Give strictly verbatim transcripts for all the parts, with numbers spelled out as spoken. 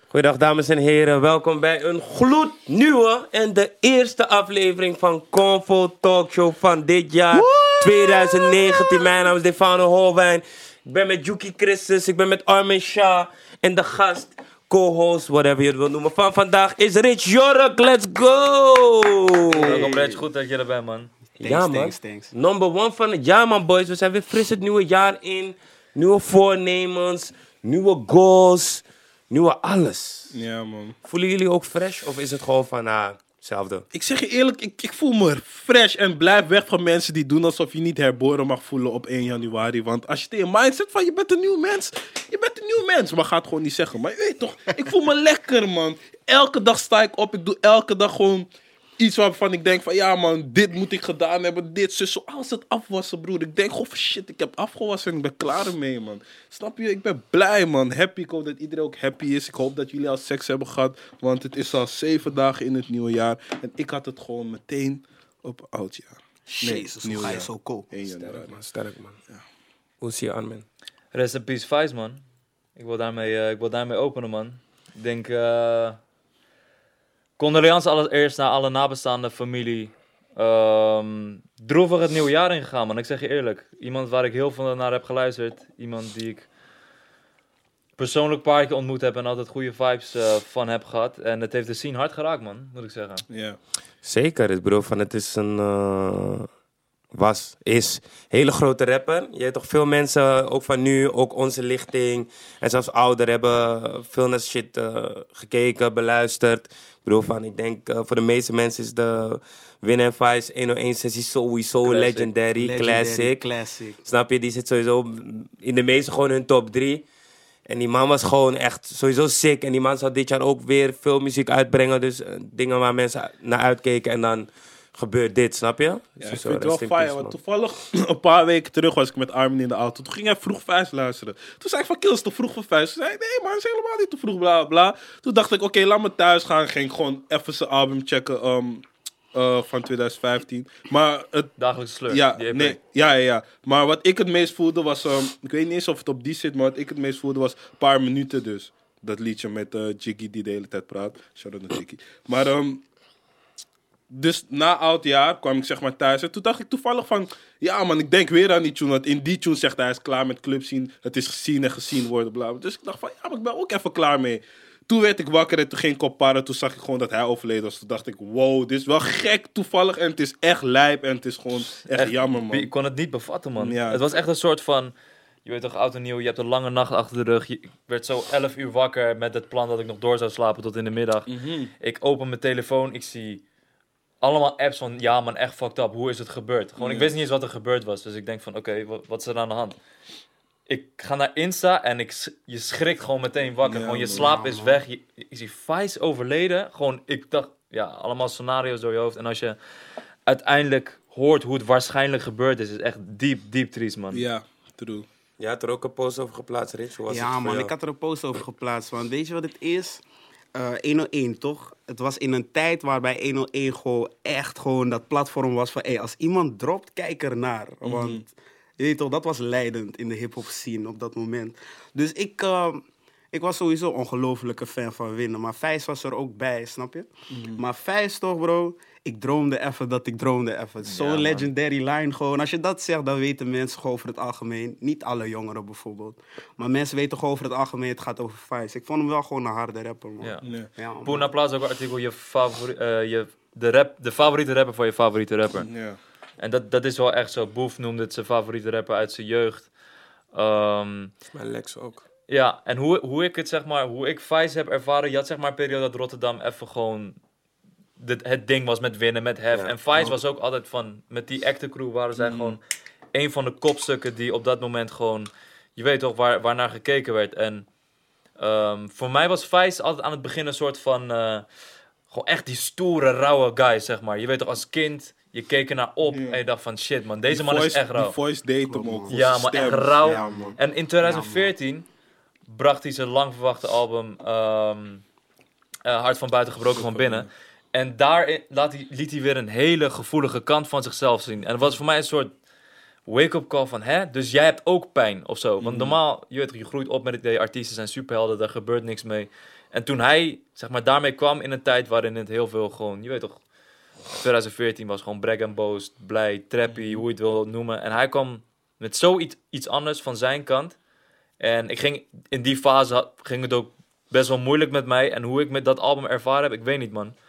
Goedendag dames en heren, welkom bij een gloednieuwe en de eerste aflevering van Convo Talkshow van dit jaar twintig negentien. Mijn naam is Stefano Holwijn, ik ben met Yuki Christus, ik ben met Armin Shah en de gast, co-host, whatever je het wil noemen, van vandaag is Rich Jork. Let's go! Welkom Rich, goed dat je er bent, man. Thanks, ja man, thanks, thanks. number one van het jaar man boys, we zijn weer fris het nieuwe jaar in, nieuwe voornemens, nieuwe goals, nieuwe alles. Ja, man. Voelen jullie ook fresh of is het gewoon van ah, hetzelfde? Ik zeg je eerlijk, ik, ik voel me fresh en blijf weg van mensen die doen alsof je niet herboren mag voelen op één januari. Want als je het in je mind zet van je bent een nieuw mens, je bent een nieuw mens. Maar ga het gewoon niet zeggen. Maar je weet toch, ik voel me lekker, man. Elke dag sta ik op, ik doe elke dag gewoon iets waarvan ik denk van ja, man, dit moet ik gedaan hebben, dit, zus, zoals het afwassen, broer. Ik denk, oh shit, ik heb afgewassen en ik ben klaar ermee, man. Snap je? Ik ben blij, man. Happy. Ik hoop dat iedereen ook happy is. Ik hoop dat jullie al seks hebben gehad, want het is al zeven dagen in het nieuwe jaar. En ik had het gewoon meteen op oudjaar. Nee, Jezus, hoe ga je zo cool? één januari. Sterk man, sterk man. Ja. Hoe zie je aan, man? Rest in peace, Vice, man. Ik wil daarmee, uh, ik wil daarmee openen, man. Ik denk, uh... condoleances allereerst naar alle nabestaanden, familie. Um, droevig het nieuwe jaar ingegaan, man. Ik zeg je eerlijk. Iemand waar ik heel veel naar heb geluisterd. Iemand die ik persoonlijk een paar keer ontmoet heb en altijd goede vibes uh, van heb gehad. En het heeft de scene hard geraakt, man. Moet ik zeggen. Ja. Zeker, ik bedoel van het is een... Uh, was, is hele grote rapper. Je hebt toch veel mensen, ook van nu, ook onze lichting en zelfs ouder, hebben veel naar shit uh, gekeken, beluisterd. Ik bedoel van, ik denk uh, voor de meeste mensen is de Win en Vice honderdéén sessie sowieso Classic. legendary, Legendary, classic. classic. Snap je, die zit sowieso in de meeste gewoon hun top drie. En die man was gewoon echt sowieso sick. En die man zal dit jaar ook weer veel muziek uitbrengen. Dus uh, dingen waar mensen naar uitkeken en dan gebeurt dit, snap je? Ja, Dus ik zo, vind het rest wel in peace, fijn, want man. toevallig een paar weken terug was ik met Armin in de auto. Toen ging hij vroeg Vijs luisteren. Toen zei ik van, Kill, is te vroeg voor Vijs? Toen zei hij, nee man, het is helemaal niet te vroeg, bla bla. Toen dacht ik, oké, okay, laat me thuis gaan. Ging ik gewoon even zijn album checken um, uh, van twintig vijftien. Maar het... Dagelijkse sleur. Ja, die E P. nee, ja, ja, ja. Maar wat ik het meest voelde was... Um, ik weet niet eens of het op die zit, maar wat ik het meest voelde was een paar minuten dus. Dat liedje met uh, Jiggy die de hele tijd praat. Shout-out naar Jiggy. Maar... Um, Dus na oudjaar kwam ik zeg maar thuis. En toen dacht ik toevallig van... Ja man, ik denk weer aan die tune. Want in die tune zegt hij, hij is klaar met club zien. Het is gezien en gezien worden. Bla bla. Dus ik dacht van, ja, maar ik ben ook even klaar mee. Toen werd ik wakker en toen ging ik opparen. Toen zag ik gewoon dat hij overleden was. Toen dacht ik, wow, dit is wel gek toevallig. En het is echt lijp. En het is gewoon echt, Echt, jammer, man. Ik kon het niet bevatten, man. Ja. Het was echt een soort van... Je weet toch, oud en nieuw, je hebt een lange nacht achter de rug. Je, ik werd zo elf uur wakker met het plan dat ik nog door zou slapen tot in de middag. Mm-hmm. Ik open mijn telefoon, ik zie... allemaal apps van, ja man, echt fucked up. Hoe is het gebeurd? Gewoon, Ja. ik wist niet eens wat er gebeurd was. Dus ik denk van, oké, okay, wat, wat is er aan de hand? Ik ga naar Insta en ik, s- je schrikt gewoon meteen wakker. Ja, gewoon, je man. slaap Ja, is man. weg. Je, ik zie Vice overleden. Gewoon, ik dacht, ja, allemaal scenario's door je hoofd. En als je uiteindelijk hoort hoe het waarschijnlijk gebeurd is, is het echt diep, diep triest, man. Ja, true. Je had er ook een post over geplaatst, Rich. Hoe was het Ja voor man, jou? ik had er een post over geplaatst. Want weet je wat het is? Uh, honderdéén toch? Het was in een tijd waarbij honderdéén gewoon echt gewoon dat platform was van... Hey, als iemand dropt, kijk ernaar. Mhm. Want je weet toch, dat was leidend in de hip-hop scene op dat moment. Dus ik, uh, ik was sowieso ongelofelijke fan van Winnen. Maar Vijs was er ook bij, snap je? Mhm. Maar Vijs toch, bro... Ik droomde even dat ik droomde even. Zo'n Ja, man. legendary line gewoon. Als je dat zegt, dan weten mensen gewoon over het algemeen. Niet alle jongeren bijvoorbeeld. Maar mensen weten gewoon over het algemeen, het gaat over Vice. Ik vond hem wel gewoon een harde rapper, man. Ja. Ja. Ja, man. Poena plaatst ook een artikel, je favori- uh, je, de, rap, de favoriete rapper van je favoriete rapper. Ja. En dat, dat is wel echt zo. Boef noemde het zijn favoriete rapper uit zijn jeugd. Um, Maar Lex ook. ja, en hoe, hoe ik het zeg maar, hoe ik Vice heb ervaren, je had zeg maar een periode dat Rotterdam even gewoon de, het ding was met winnen, met hef. Ja. En Vice was ook altijd van, met die acte crew waren zij gewoon een van de kopstukken die op dat moment gewoon, je weet toch, waar, waarnaar gekeken werd. En um, voor mij was Vice altijd aan het begin een soort van, uh, gewoon echt die stoere, rauwe guy, zeg maar. Je weet toch, als kind, je keek er naar op Ja. en je dacht van, shit man, deze Die man voice, is echt rauw. Die voice deed hem ook. voor Ja, zijn maar echt stem. rauw. Ja, man. En in twintig veertien bracht hij zijn lang verwachte album um, uh, Hart van Buiten Gebroken van Binnen. En daarin laat hij, liet hij weer een hele gevoelige kant van zichzelf zien. En het was voor mij een soort wake-up call van, hè? Dus jij hebt ook pijn of zo. Want normaal, je weet, je groeit op met het idee, artiesten zijn superhelden, daar gebeurt niks mee. En toen hij, zeg maar, daarmee kwam in een tijd waarin het heel veel gewoon, je weet toch, twintig veertien was gewoon brag and boast, blij, trappy, hoe je het wil noemen. En hij kwam met zoiets iets anders van zijn kant. En ik ging, in die fase had- ging het ook best wel moeilijk met mij. En hoe ik met dat album ervaren heb, ik weet niet, man.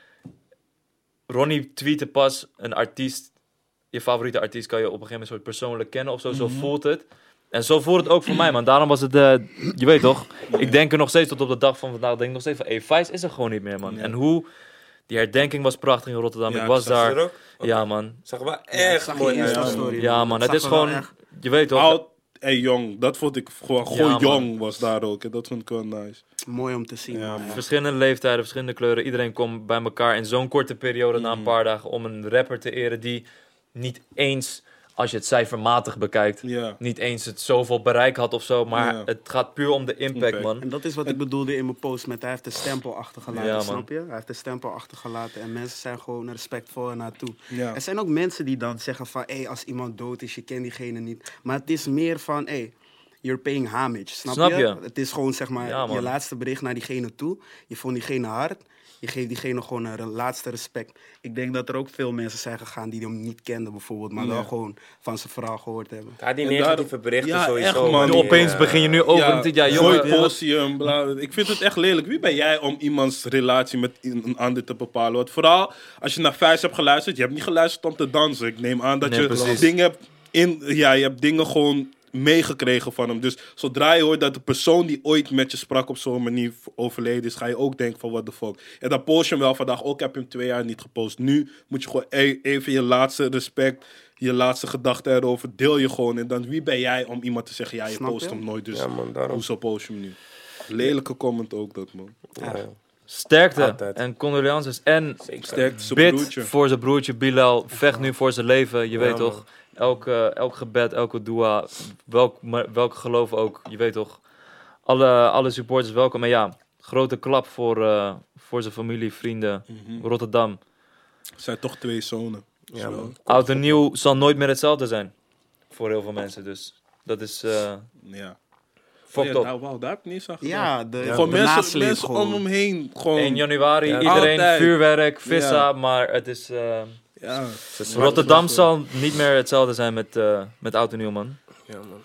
Ronnie tweette pas, een artiest, je favoriete artiest kan je op een gegeven moment soort persoonlijk kennen of zo. Zo voelt het. En zo voelt het ook voor mij, man. Daarom was het, eh, je weet toch, ik denk er nog steeds tot op de dag van vandaag, denk ik nog steeds van, hey, Vice is er gewoon niet meer, man. Ja. En hoe, die herdenking was prachtig in Rotterdam. Ja, ik was zag Zag daar. je er ook? Oké. Ja, man. Zag er wel Ja, echt zag je mooi in uit. Insta-story. Ja, man. Dat Het zag is er wel gewoon, echt. je weet toch. Oud en jong, dat vond ik gewoon, gewoon Ja, man. jong was daar ook. En dat vond ik wel nice. Mooi om te zien. Ja, man. man. Verschillende leeftijden, verschillende kleuren. Iedereen komt bij elkaar in zo'n korte periode na een paar dagen om een rapper te eren die niet eens, als je het cijfermatig bekijkt, Ja. niet eens het zoveel bereik had of zo. Maar Ja. het gaat puur om de impact, Impact. man. En dat is wat ik bedoelde in mijn post met hij heeft de stempel achtergelaten, Ja, man. snap je? Hij heeft de stempel achtergelaten en mensen zijn gewoon respectvol er naartoe. Ja. Er zijn ook mensen die dan zeggen van, hé, als iemand dood is, je kent diegene niet. Maar het is meer van, hé, you're paying homage, snap, Snap je? je? Het is gewoon, zeg maar, Ja, man. je laatste bericht naar diegene toe. Je vond diegene hard. Je geeft diegene gewoon een laatste respect. Ik denk dat er ook veel mensen zijn gegaan die hem niet kenden bijvoorbeeld, maar wel Ja. gewoon van zijn verhaal gehoord hebben. Ja, die En negatieve daar- berichten Ja, sowieso. echt, man. wanneer, Nu opeens eh, begin je nu over met dit, ja, Gooi jongen. Posium, bla. Ik vind het echt lelijk. Wie ben jij om iemands relatie met een ander te bepalen? Want vooral als je naar Vijs hebt geluisterd, je hebt niet geluisterd om te dansen. Ik neem aan dat Nee, je precies. dingen hebt in, ja, je hebt dingen gewoon meegekregen van hem. Dus zodra je hoort dat de persoon die ooit met je sprak op zo'n manier overleden is, ga je ook denken van what the fuck. En dan post je hem wel vandaag, ook heb je hem twee jaar niet gepost. Nu moet je gewoon e- even je laatste respect, je laatste gedachte erover, deel je gewoon. En dan wie ben jij om iemand te zeggen, ja, je Snap post je? hem nooit, dus Ja, man, daarom. hoezo post je hem nu? Lelijke comment ook dat, man. Ja, ja. Sterkte Altijd. en condolences. En Zeker. Sterkte zijn bid broertje. voor zijn broertje Bilal. Vecht nu voor zijn leven. Je weet man. toch. Elk, eh, elk gebed, elke dua. Welk, maar welk geloof ook. Je weet toch. Alle, alle supporters welkom. En ja, grote klap voor, eh, voor zijn familie, vrienden. Mhm. Rotterdam. Het zijn toch twee zonen. Ja, Zo. man. Oud en nieuw zal nooit meer hetzelfde zijn. Voor heel veel mensen. Dus dat is eh Ja. fucked ja, up. nou, wauw, daar heb ik niet eens aan gedacht. Ja, de, Gewoon de mensen, nasleep mensen gewoon. om hem heen. Gewoon, één januari, Ja, iedereen altijd. vuurwerk, vissa. Ja. Maar het is... eh, ja. Rotterdam zal niet meer hetzelfde zijn met, eh met oud en nieuw, man. Ja, man.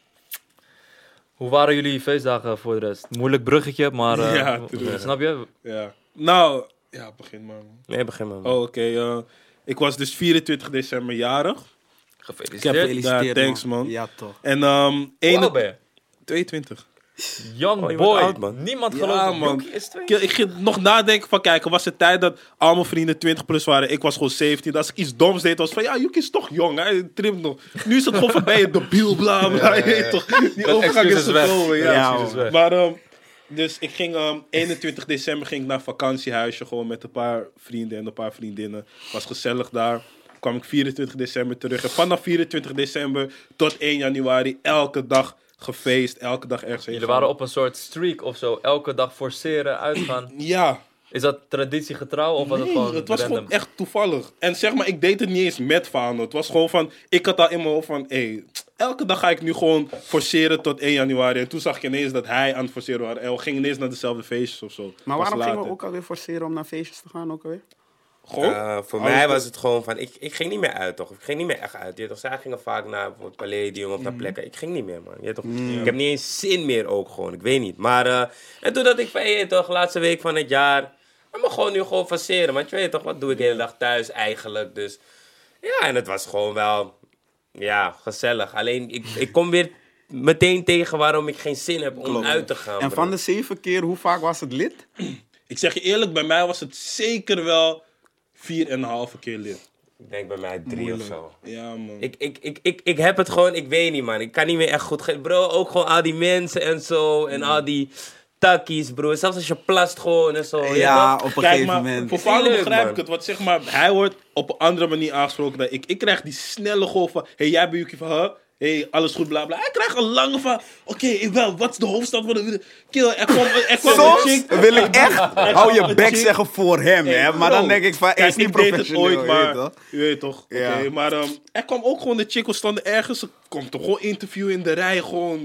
Hoe waren jullie feestdagen voor de rest? Moeilijk bruggetje, maar eh, Ja, w- tuurlijk. snap je? Ja. Nou, ja, begin maar. Man. Nee, begin maar. man. Oh, oké. eh, ik was dus vierentwintig december jarig. Gefeliciteerd. Gefeliciteerd, Ja, thanks, man. Ja, toch. En um, Hoe ene- oud ben je? tweeëntwintig. Young Oh, je wordt boy. oud, man. Niemand Ja, gelooft dat man. Yuki is twee. Ik, ik ging nog nadenken van, kijk, er was een tijd dat al mijn vrienden twintig plus waren. Ik was gewoon zeventien. Als ik iets doms deed, was van, ja, Yuki is toch jong, hij trimt nog. Nu is het gewoon van, ben je debiel, bla, bla. Je weet toch, die Dat overgang excuus is is weg. gekomen. Ja, Ja, excuus is man. weg. Maar, ehm, dus ik ging ehm, eenentwintig december ging ik naar vakantiehuisje, gewoon met een paar vrienden en een paar vriendinnen. Was gezellig daar. Kwam ik vierentwintig december terug. En vanaf vierentwintig december tot één januari, elke dag gefeest, elke dag ergens heen Jullie gaan. waren op een soort streak of zo. Elke dag forceren, uitgaan. Ja. Is dat traditiegetrouw of was het Nee, gewoon het was random? gewoon echt toevallig. En zeg maar, ik deed het niet eens met Fano. Het was gewoon van, ik had al in mijn hoofd van, hé, elke dag ga ik nu gewoon forceren tot één januari. En toen zag ik ineens dat hij aan het forceren was. En we gingen ineens naar dezelfde feestjes of zo. Maar Pas waarom gingen we later. ook alweer forceren om naar feestjes te gaan ook alweer? Gewoon? Eh, voor Alles mij goed. was het gewoon van, ik, ik ging niet meer uit, toch? Ik ging niet meer echt uit. Je weet toch? Zij gingen vaak naar bijvoorbeeld Palladium of naar plekken. Ik ging niet meer, man. Je weet toch? Ik heb niet eens zin meer ook gewoon, ik weet niet. Maar, eh, en toen dat ik van, hey, toch, laatste week van het jaar, ik me gewoon nu gewoon faceren. Want je weet toch, wat doe ik de hele dag thuis eigenlijk? Dus ja, en het was gewoon wel, ja, gezellig. Alleen, ik, ik kom weer meteen tegen waarom ik geen zin heb om Klopt. uit te gaan. En bro. van de zeven keer, hoe vaak was het lid? Ik zeg je eerlijk, bij mij was het zeker wel vier en een halve keer lid. Ik denk bij mij drie of zo. Ja, man. Ik, ik, ik, ik, ik heb het gewoon, ik weet niet, man. Ik kan niet meer echt goed... ge- Bro, ook gewoon al die mensen en zo. En al die takkies, bro. Zelfs als je plast gewoon en zo. Ja, toch? op een Kijk, gegeven maar moment. voor Is niet Fano leuk, begrijp man. ik het. Want zeg maar, hij wordt op een andere manier aangesproken dan ik. Ik krijg die snelle golf van, hey, jij bent Yuki van, huh? Hey, alles goed, bla bla. Hij krijgt een lange van, oké, okay, wel, wat is de hoofdstad van de... Kill, er kwam, er kwam een Soms chick. wil ik echt, hou je een bek chick. zeggen voor hem, Hey, hè. Maar bro. dan denk ik van, hij Kijk, is niet ik deed het professioneel, ooit, je weet maar toch? je weet toch. Oké, Ja. maar ehm, er kwam ook gewoon de chick, we stonden ergens, ze komt toch gewoon interviewen in de rij, gewoon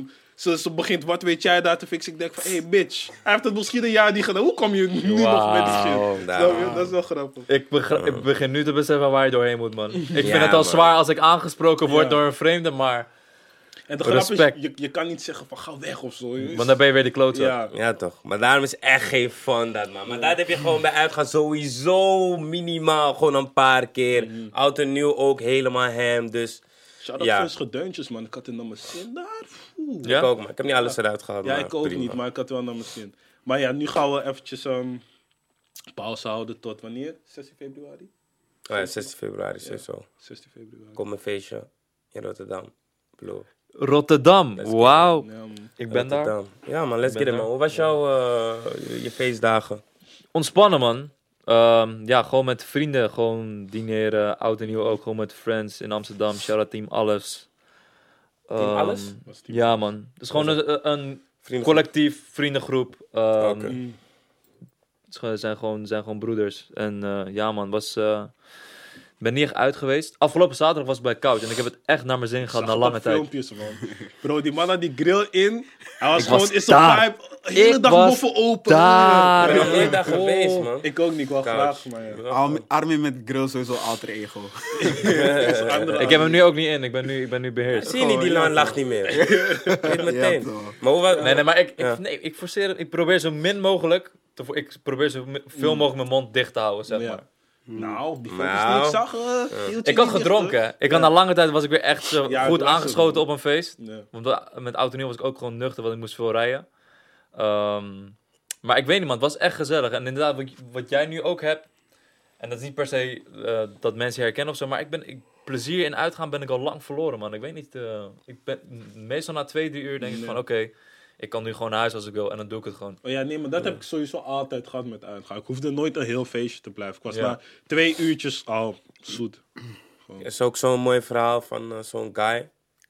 Ze, ze begint, wat weet jij daar te fixen? Ik denk van, hé hey, bitch, hij heeft het misschien een jaar niet gedaan. Hoe kom je nu nog met die shit? Wauw. Snap je? Dat is wel grappig. Ik, begr- ik begin nu te beseffen waar je doorheen moet, man. Ik vind Ja, het al man. zwaar als ik aangesproken word Ja. door een vreemde, maar... En de grap Respect. is, je, je kan niet zeggen van, ga weg of zo. Want dan ben je weer de klootzak. Ja. Ja, toch. Maar daarom is echt geen fun dat, man. Maar daar heb je gewoon bij uitgaan sowieso minimaal gewoon een paar keer. Oud en nieuw ook helemaal hem. Dus Shout-out Ja. Vince Gedeuntjes, man. Ik had het naar mijn zin daar. Oeh. Ja? ik ook, man. Ik heb niet alles eruit gehaald. Ja, maar ik ook prima. niet, maar ik had wel naar mijn zin. Maar ja, nu gaan we eventjes um, pauze houden tot wanneer? zestien februari? Oh ja, zestien februari, sowieso. zestien februari. Kom een feestje in Rotterdam. Blue. Rotterdam, wauw. Ja, man. Ik ben daar. Rotterdam. Ja, man, let's Ik ben get it, man. daar. Hoe was jouw uh, je, je feestdagen? Ontspannen, man. Ehm, ja, gewoon met vrienden. Gewoon dineren. Oud en nieuw ook. Gewoon met friends in Amsterdam. Shout-out Team Alles. Team Ehm, Alles? Was Team Ja, man. Het is gewoon een, een Vrienden. collectief vriendengroep. Ehm, Oké. Mm. het is gewoon- zijn gewoon, zijn gewoon broeders. En eh, ja, man. Was... eh, ik ben niet echt uit geweest. Afgelopen zaterdag was ik bij Couch. En ik heb het echt naar mijn zin gehad Zag na het lange op tijd. filmpjes, man. Bro, die man had die grill in. Hij was Ik gewoon was in zijn daar. vibe. De hele Ik dag was boven open. daar. Ik ben nog Ja. nooit daar geweest, man. Ik ook niet, ik wel Couch. graag, maar ja. Armin, Armin met grill sowieso alter ego. Andere Ik heb hem nu ook niet in. Ik ben nu, ik ben nu beheerst. Zie je niet, die ja, man toch. lacht niet meer. Weet meteen. Ja, toch. Maar hoe was... Nee, nee, maar ik, ik, Ja. nee, ik forceer het. Ik probeer zo min mogelijk. Te, vo- ik probeer zo mi- veel mogelijk mijn mond dicht te houden, zeg Ja. maar. Nou, die foto's Nou. die ik zag, uh, hield je Ik had niet gedronken. Ik had na lange tijd was ik weer echt zo Ja, goed ik was aangeschoten het. op een feest. dicht, hè? Ja. Want wa- met oud en nieuw was ik ook gewoon nuchter, want ik moest veel rijden. Ehm, maar ik weet niet, man. Het was echt gezellig. En inderdaad, wat, wat jij nu ook hebt. En dat is niet per se eh, dat mensen je herkennen of zo. Maar ik ben, ik, plezier in uitgaan ben ik al lang verloren, man. Ik weet niet. eh, ik ben, meestal na twee, drie uur denk ik Nee. van oké. ik kan nu gewoon naar huis als ik wil. En dan doe ik het gewoon. Oh ja, nee, maar dat heb ik sowieso altijd gehad met uitgaan. Ik hoefde nooit een heel feestje te blijven. Ik was Ja. na twee uurtjes al zoet. Er is ook zo'n mooi verhaal van eh, zo'n guy.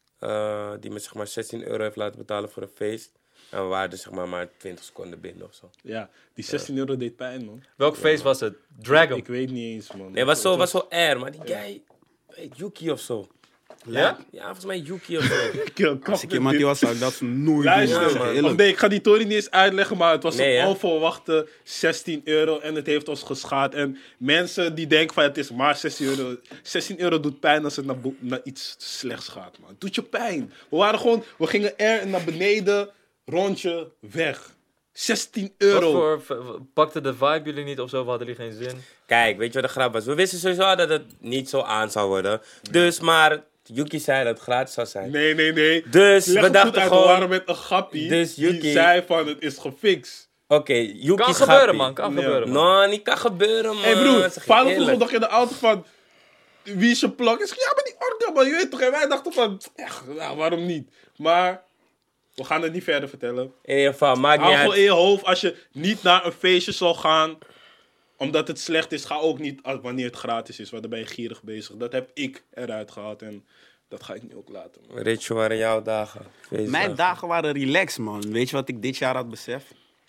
eh, die me zeg maar zestien euro heeft laten betalen voor een feest. En we waren er zeg maar maar twintig seconden binnen of zo. Ja, die zestien euro deed pijn, man. Welk feest was het? Dragon. Ik weet niet eens, man. Nee, het was zo, was zo air, maar die guy... Weet, Yuki of zo. Ja? Ja, volgens mij Yuki of zo. Ik, Als ik iemand die was, zou ik dat nooit Luister, doen. Ja, man. Eerlijk. of nee, ik ga die tory niet eens uitleggen, maar het was Nee, een hè? onverwachte zestien euro en het heeft ons geschaad. En mensen die denken van het is maar zestien euro. zestien euro doet pijn als het naar, bo- naar iets slechts gaat, man. Het doet je pijn. We waren gewoon, we gingen er naar beneden, rondje, weg. zestien Wat euro. voor, v- pakte de vibe jullie niet of zo? Of hadden jullie geen zin? Kijk, weet je wat de grap was? We wisten sowieso dat het niet zo aan zou worden. Dus, maar Yuki zei dat het gratis zou zijn. Nee, nee, nee. Dus Leg we het goed dachten uit, we gewoon... waren met een grappie Dus die Yuki- zei van het is gefixt. Oké, Yuki Kan schappie. gebeuren, man. Kan Ja. gebeuren, man. No, niet kan gebeuren, man. Hé hey broer, Zeg je vader vroeg eerlijk. nog in de auto van... Wie is je plak? Ik zeg, ja, maar die orga, man. Je weet toch? En wij dachten van... Echt, nou, waarom niet? Maar... We gaan het niet verder vertellen. In ieder geval, maakt niet Hou gewoon uit. in je hoofd. Als je niet naar een feestje zal gaan... Omdat het slecht is, ga ook niet als- wanneer het gratis is. Want dan ben je gierig bezig. Dat heb ik eruit gehaald. En dat ga ik nu ook laten, man. Rich, waren jouw dagen? Feestdagen. Mijn dagen waren relaxed, man. Weet je wat ik dit jaar had beseft?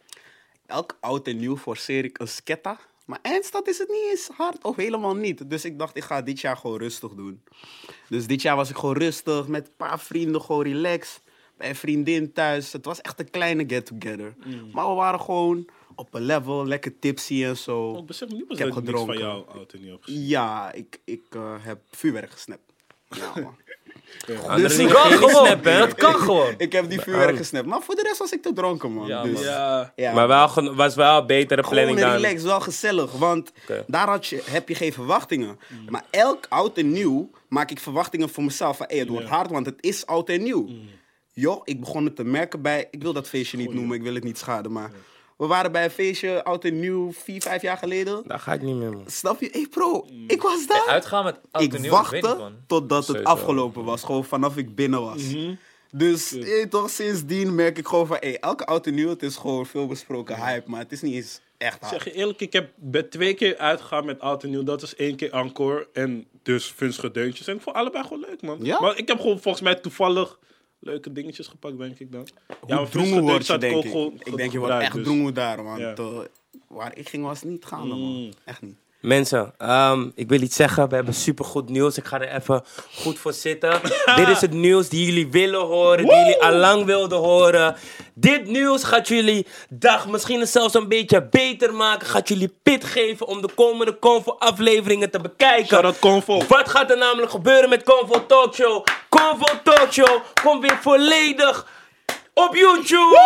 Elk oud en nieuw forceer ik een sketta. Maar eindstad is het niet eens hard of helemaal niet. Dus ik dacht, ik ga dit jaar gewoon rustig doen. Dus dit jaar was ik gewoon rustig met een paar vrienden, gewoon relaxed. Bij een vriendin thuis. Het was echt een kleine get-together. Maar we waren gewoon op een level, lekker tipsy en zo. Oh, besef me niet Ik dat heb ik niks van gedronken. jou oud en nieuw heb gezien. Ja, ik, ik eh, heb vuurwerk gesnapt. Ja, man. Andere Dus- dingen Kan ga je niet gewoon. snappen, hè? Dat kan gewoon. Ik heb die vuurwerk gesnapt. Maar voor de rest was ik te dronken, man. Ja, dus, man. Ja. ja. Maar wel, gen- was wel een betere planning Gewoon dan... relaxed, wel gezellig. Want Oké. daar had je, heb je geen verwachtingen. Maar elk oud en nieuw maak ik verwachtingen voor mezelf. Van, hey, het wordt Ja. hard, want het is oud en nieuw. Joh, ik begon het te merken bij... Ik wil dat feestje niet noemen, ik wil het niet schaden. Maar we waren bij een feestje, oud en nieuw, vier, vijf jaar geleden. Daar ga ik niet meer, man. Snap je? Hey bro, ik was daar. Uitgaan met oud en ik nieuw, wachtte ik weet niet, man. totdat het Sowieso. afgelopen was. Gewoon vanaf ik binnen was. Dus eh, toch sindsdien merk ik gewoon van... Hey, elke oud en nieuw, het is gewoon veel besproken hype. Maar het is niet eens echt Ik hard. zeg je eerlijk, ik heb ben twee keer uitgegaan met oud en nieuw. Dat is één keer encore en dus Vunstige Deuntjes. En ik vond allebei gewoon leuk, man. Ja? Maar ik heb gewoon volgens mij toevallig leuke dingetjes gepakt, denk ik dan. Ja, Hoe maar drongen word je, had denk ik. Ik denk, je wordt echt dus. drongen daar, want Ja. eh, waar ik ging was niet gaande, man. Mm. Echt niet. Mensen, um, ik wil iets zeggen. We hebben supergoed nieuws. Ik ga er even goed voor zitten. Dit is het nieuws die jullie willen horen. Die jullie al lang wilden horen. Dit nieuws gaat jullie dag misschien zelfs een beetje beter maken. Gaat jullie pit geven om de komende Convo afleveringen te bekijken. Shout-out Convo. Wat gaat er namelijk gebeuren met Convo Talkshow? Convo Talkshow komt weer volledig op YouTube!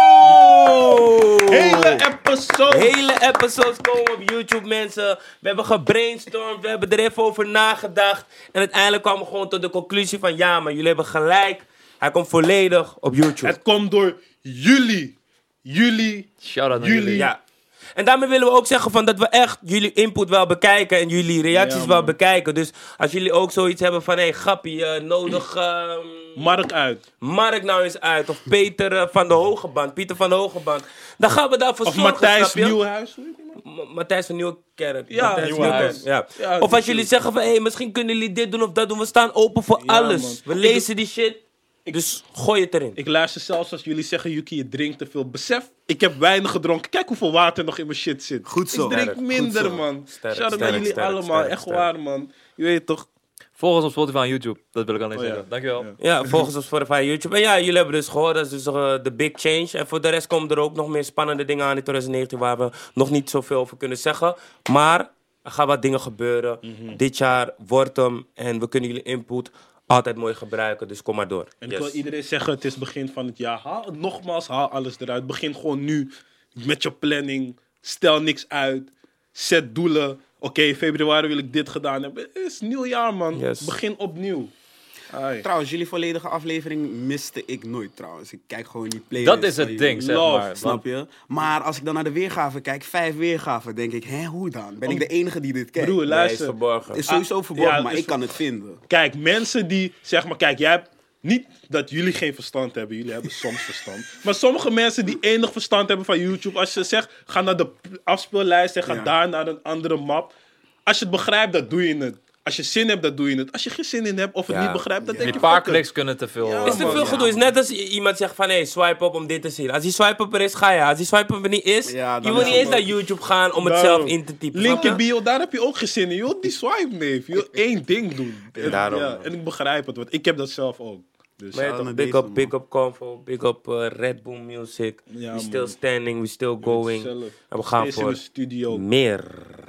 Hele episode! Hele episodes komen op YouTube, mensen. We hebben gebrainstormd, we hebben er even over nagedacht. En uiteindelijk kwamen we gewoon tot de conclusie van... ja, maar jullie hebben gelijk. Hij komt volledig op YouTube. Het komt door jullie. Jullie. Shout-out naar Jullie. jullie. Ja. En daarmee willen we ook zeggen van dat we echt jullie input wel bekijken. En jullie reacties Ja, wel man. bekijken. Dus als jullie ook zoiets hebben van... hé, hey, grappie, uh, nodig... Uh, Mark uit. Mark nou eens uit. Of Peter uh, van de Hogeband. Pieter van de Hogeband. Dan gaan we daarvoor Of zorgen, Matthijs snap je? Nieuwhuis. Hoe heet die man? M- Matthijs van Nieuwkerk. Ja, Matthijs van Nieuwhuis. Nieuwkerk, Ja. Ja, Of als die- jullie zeggen van... hé, hey, misschien kunnen jullie dit doen of dat doen. We staan open voor Ja, alles. man. We lezen die shit. Dus gooi het erin. Ik luister zelfs als jullie zeggen, Yuki, je drinkt te veel. Besef, ik heb weinig gedronken. Kijk hoeveel water nog in mijn shit zit. Goed zo. Ik drink Sterk, minder, goed zo. man. Sterk, Shout-out naar sterk, jullie sterk, allemaal. sterk, Echt sterk. waar, man. Je weet toch? Volg ons op Spotify en YouTube. Dat wil ik alleen Oh, ja. zeggen. Dankjewel. Ja. Ja, volgens ons Spotify en YouTube. En ja, jullie hebben dus gehoord, dat is dus uh, de big change. En voor de rest komen er ook nog meer spannende dingen aan in twintig negentien... waar we nog niet zoveel over kunnen zeggen. Maar er gaan wat dingen gebeuren. Mhm. Dit jaar wordt hem. En we kunnen jullie input altijd mooi gebruiken. Dus kom maar door. En ik Yes. wil iedereen zeggen, het is begin van het jaar. Haal, nogmaals, haal alles eruit. Begin gewoon nu met je planning. Stel niks uit. Zet doelen. Oké, februari wil ik dit gedaan hebben. Het is nieuw jaar, man. Yes. Begin opnieuw. Ai. Trouwens, jullie volledige aflevering miste ik nooit trouwens. Ik kijk gewoon die playlist. Dat is van het jullie. ding, zeg Love, maar. Snap Want je? Maar als ik dan naar de weergaven kijk, vijf weergaven, denk ik, hè, hoe dan? Ben ik de enige die dit kijkt? Broer, Nee, is luister. verborgen. Het is sowieso Ah, verborgen, ja, maar dus- ik kan het vinden. Kijk, mensen die, zeg maar, kijk, jij hebt niet dat jullie geen verstand hebben, jullie hebben soms verstand. Maar sommige mensen die enig verstand hebben van YouTube, als je zegt, ga naar de afspeellijst en ga Ja. daar naar een andere map. Als je het begrijpt, dan doe je het. Als je zin hebt, dan doe je het. Als je geen zin in hebt of het Ja. niet begrijpt, dan denk die je, paar fuck it. kliks kunnen te veel. Ja, eh, Is te man, veel ja. gedoe. Is net als i- iemand zegt van... hé, hey, swipe op om dit te zien. Als die swipe op er is, ga je. Als die swipe op er niet is... Ja, dan je wil is niet het eens naar ook- YouTube gaan om het Daarom. zelf in te typen. Link snap in je? bio, daar heb je ook geen zin in. Je wilt die swipe, neef. Je wilt één ding doen. En, Daarom, ja, man. en ik begrijp het, want ik heb dat zelf ook. Dus Maar ja, Shout-out toch, naar big deze, up, man. big up Convo, big up uh, Red Bull Music. Ja, we still man. standing, we still going. zelf. En we gaan Steeds in voor de studio. meer.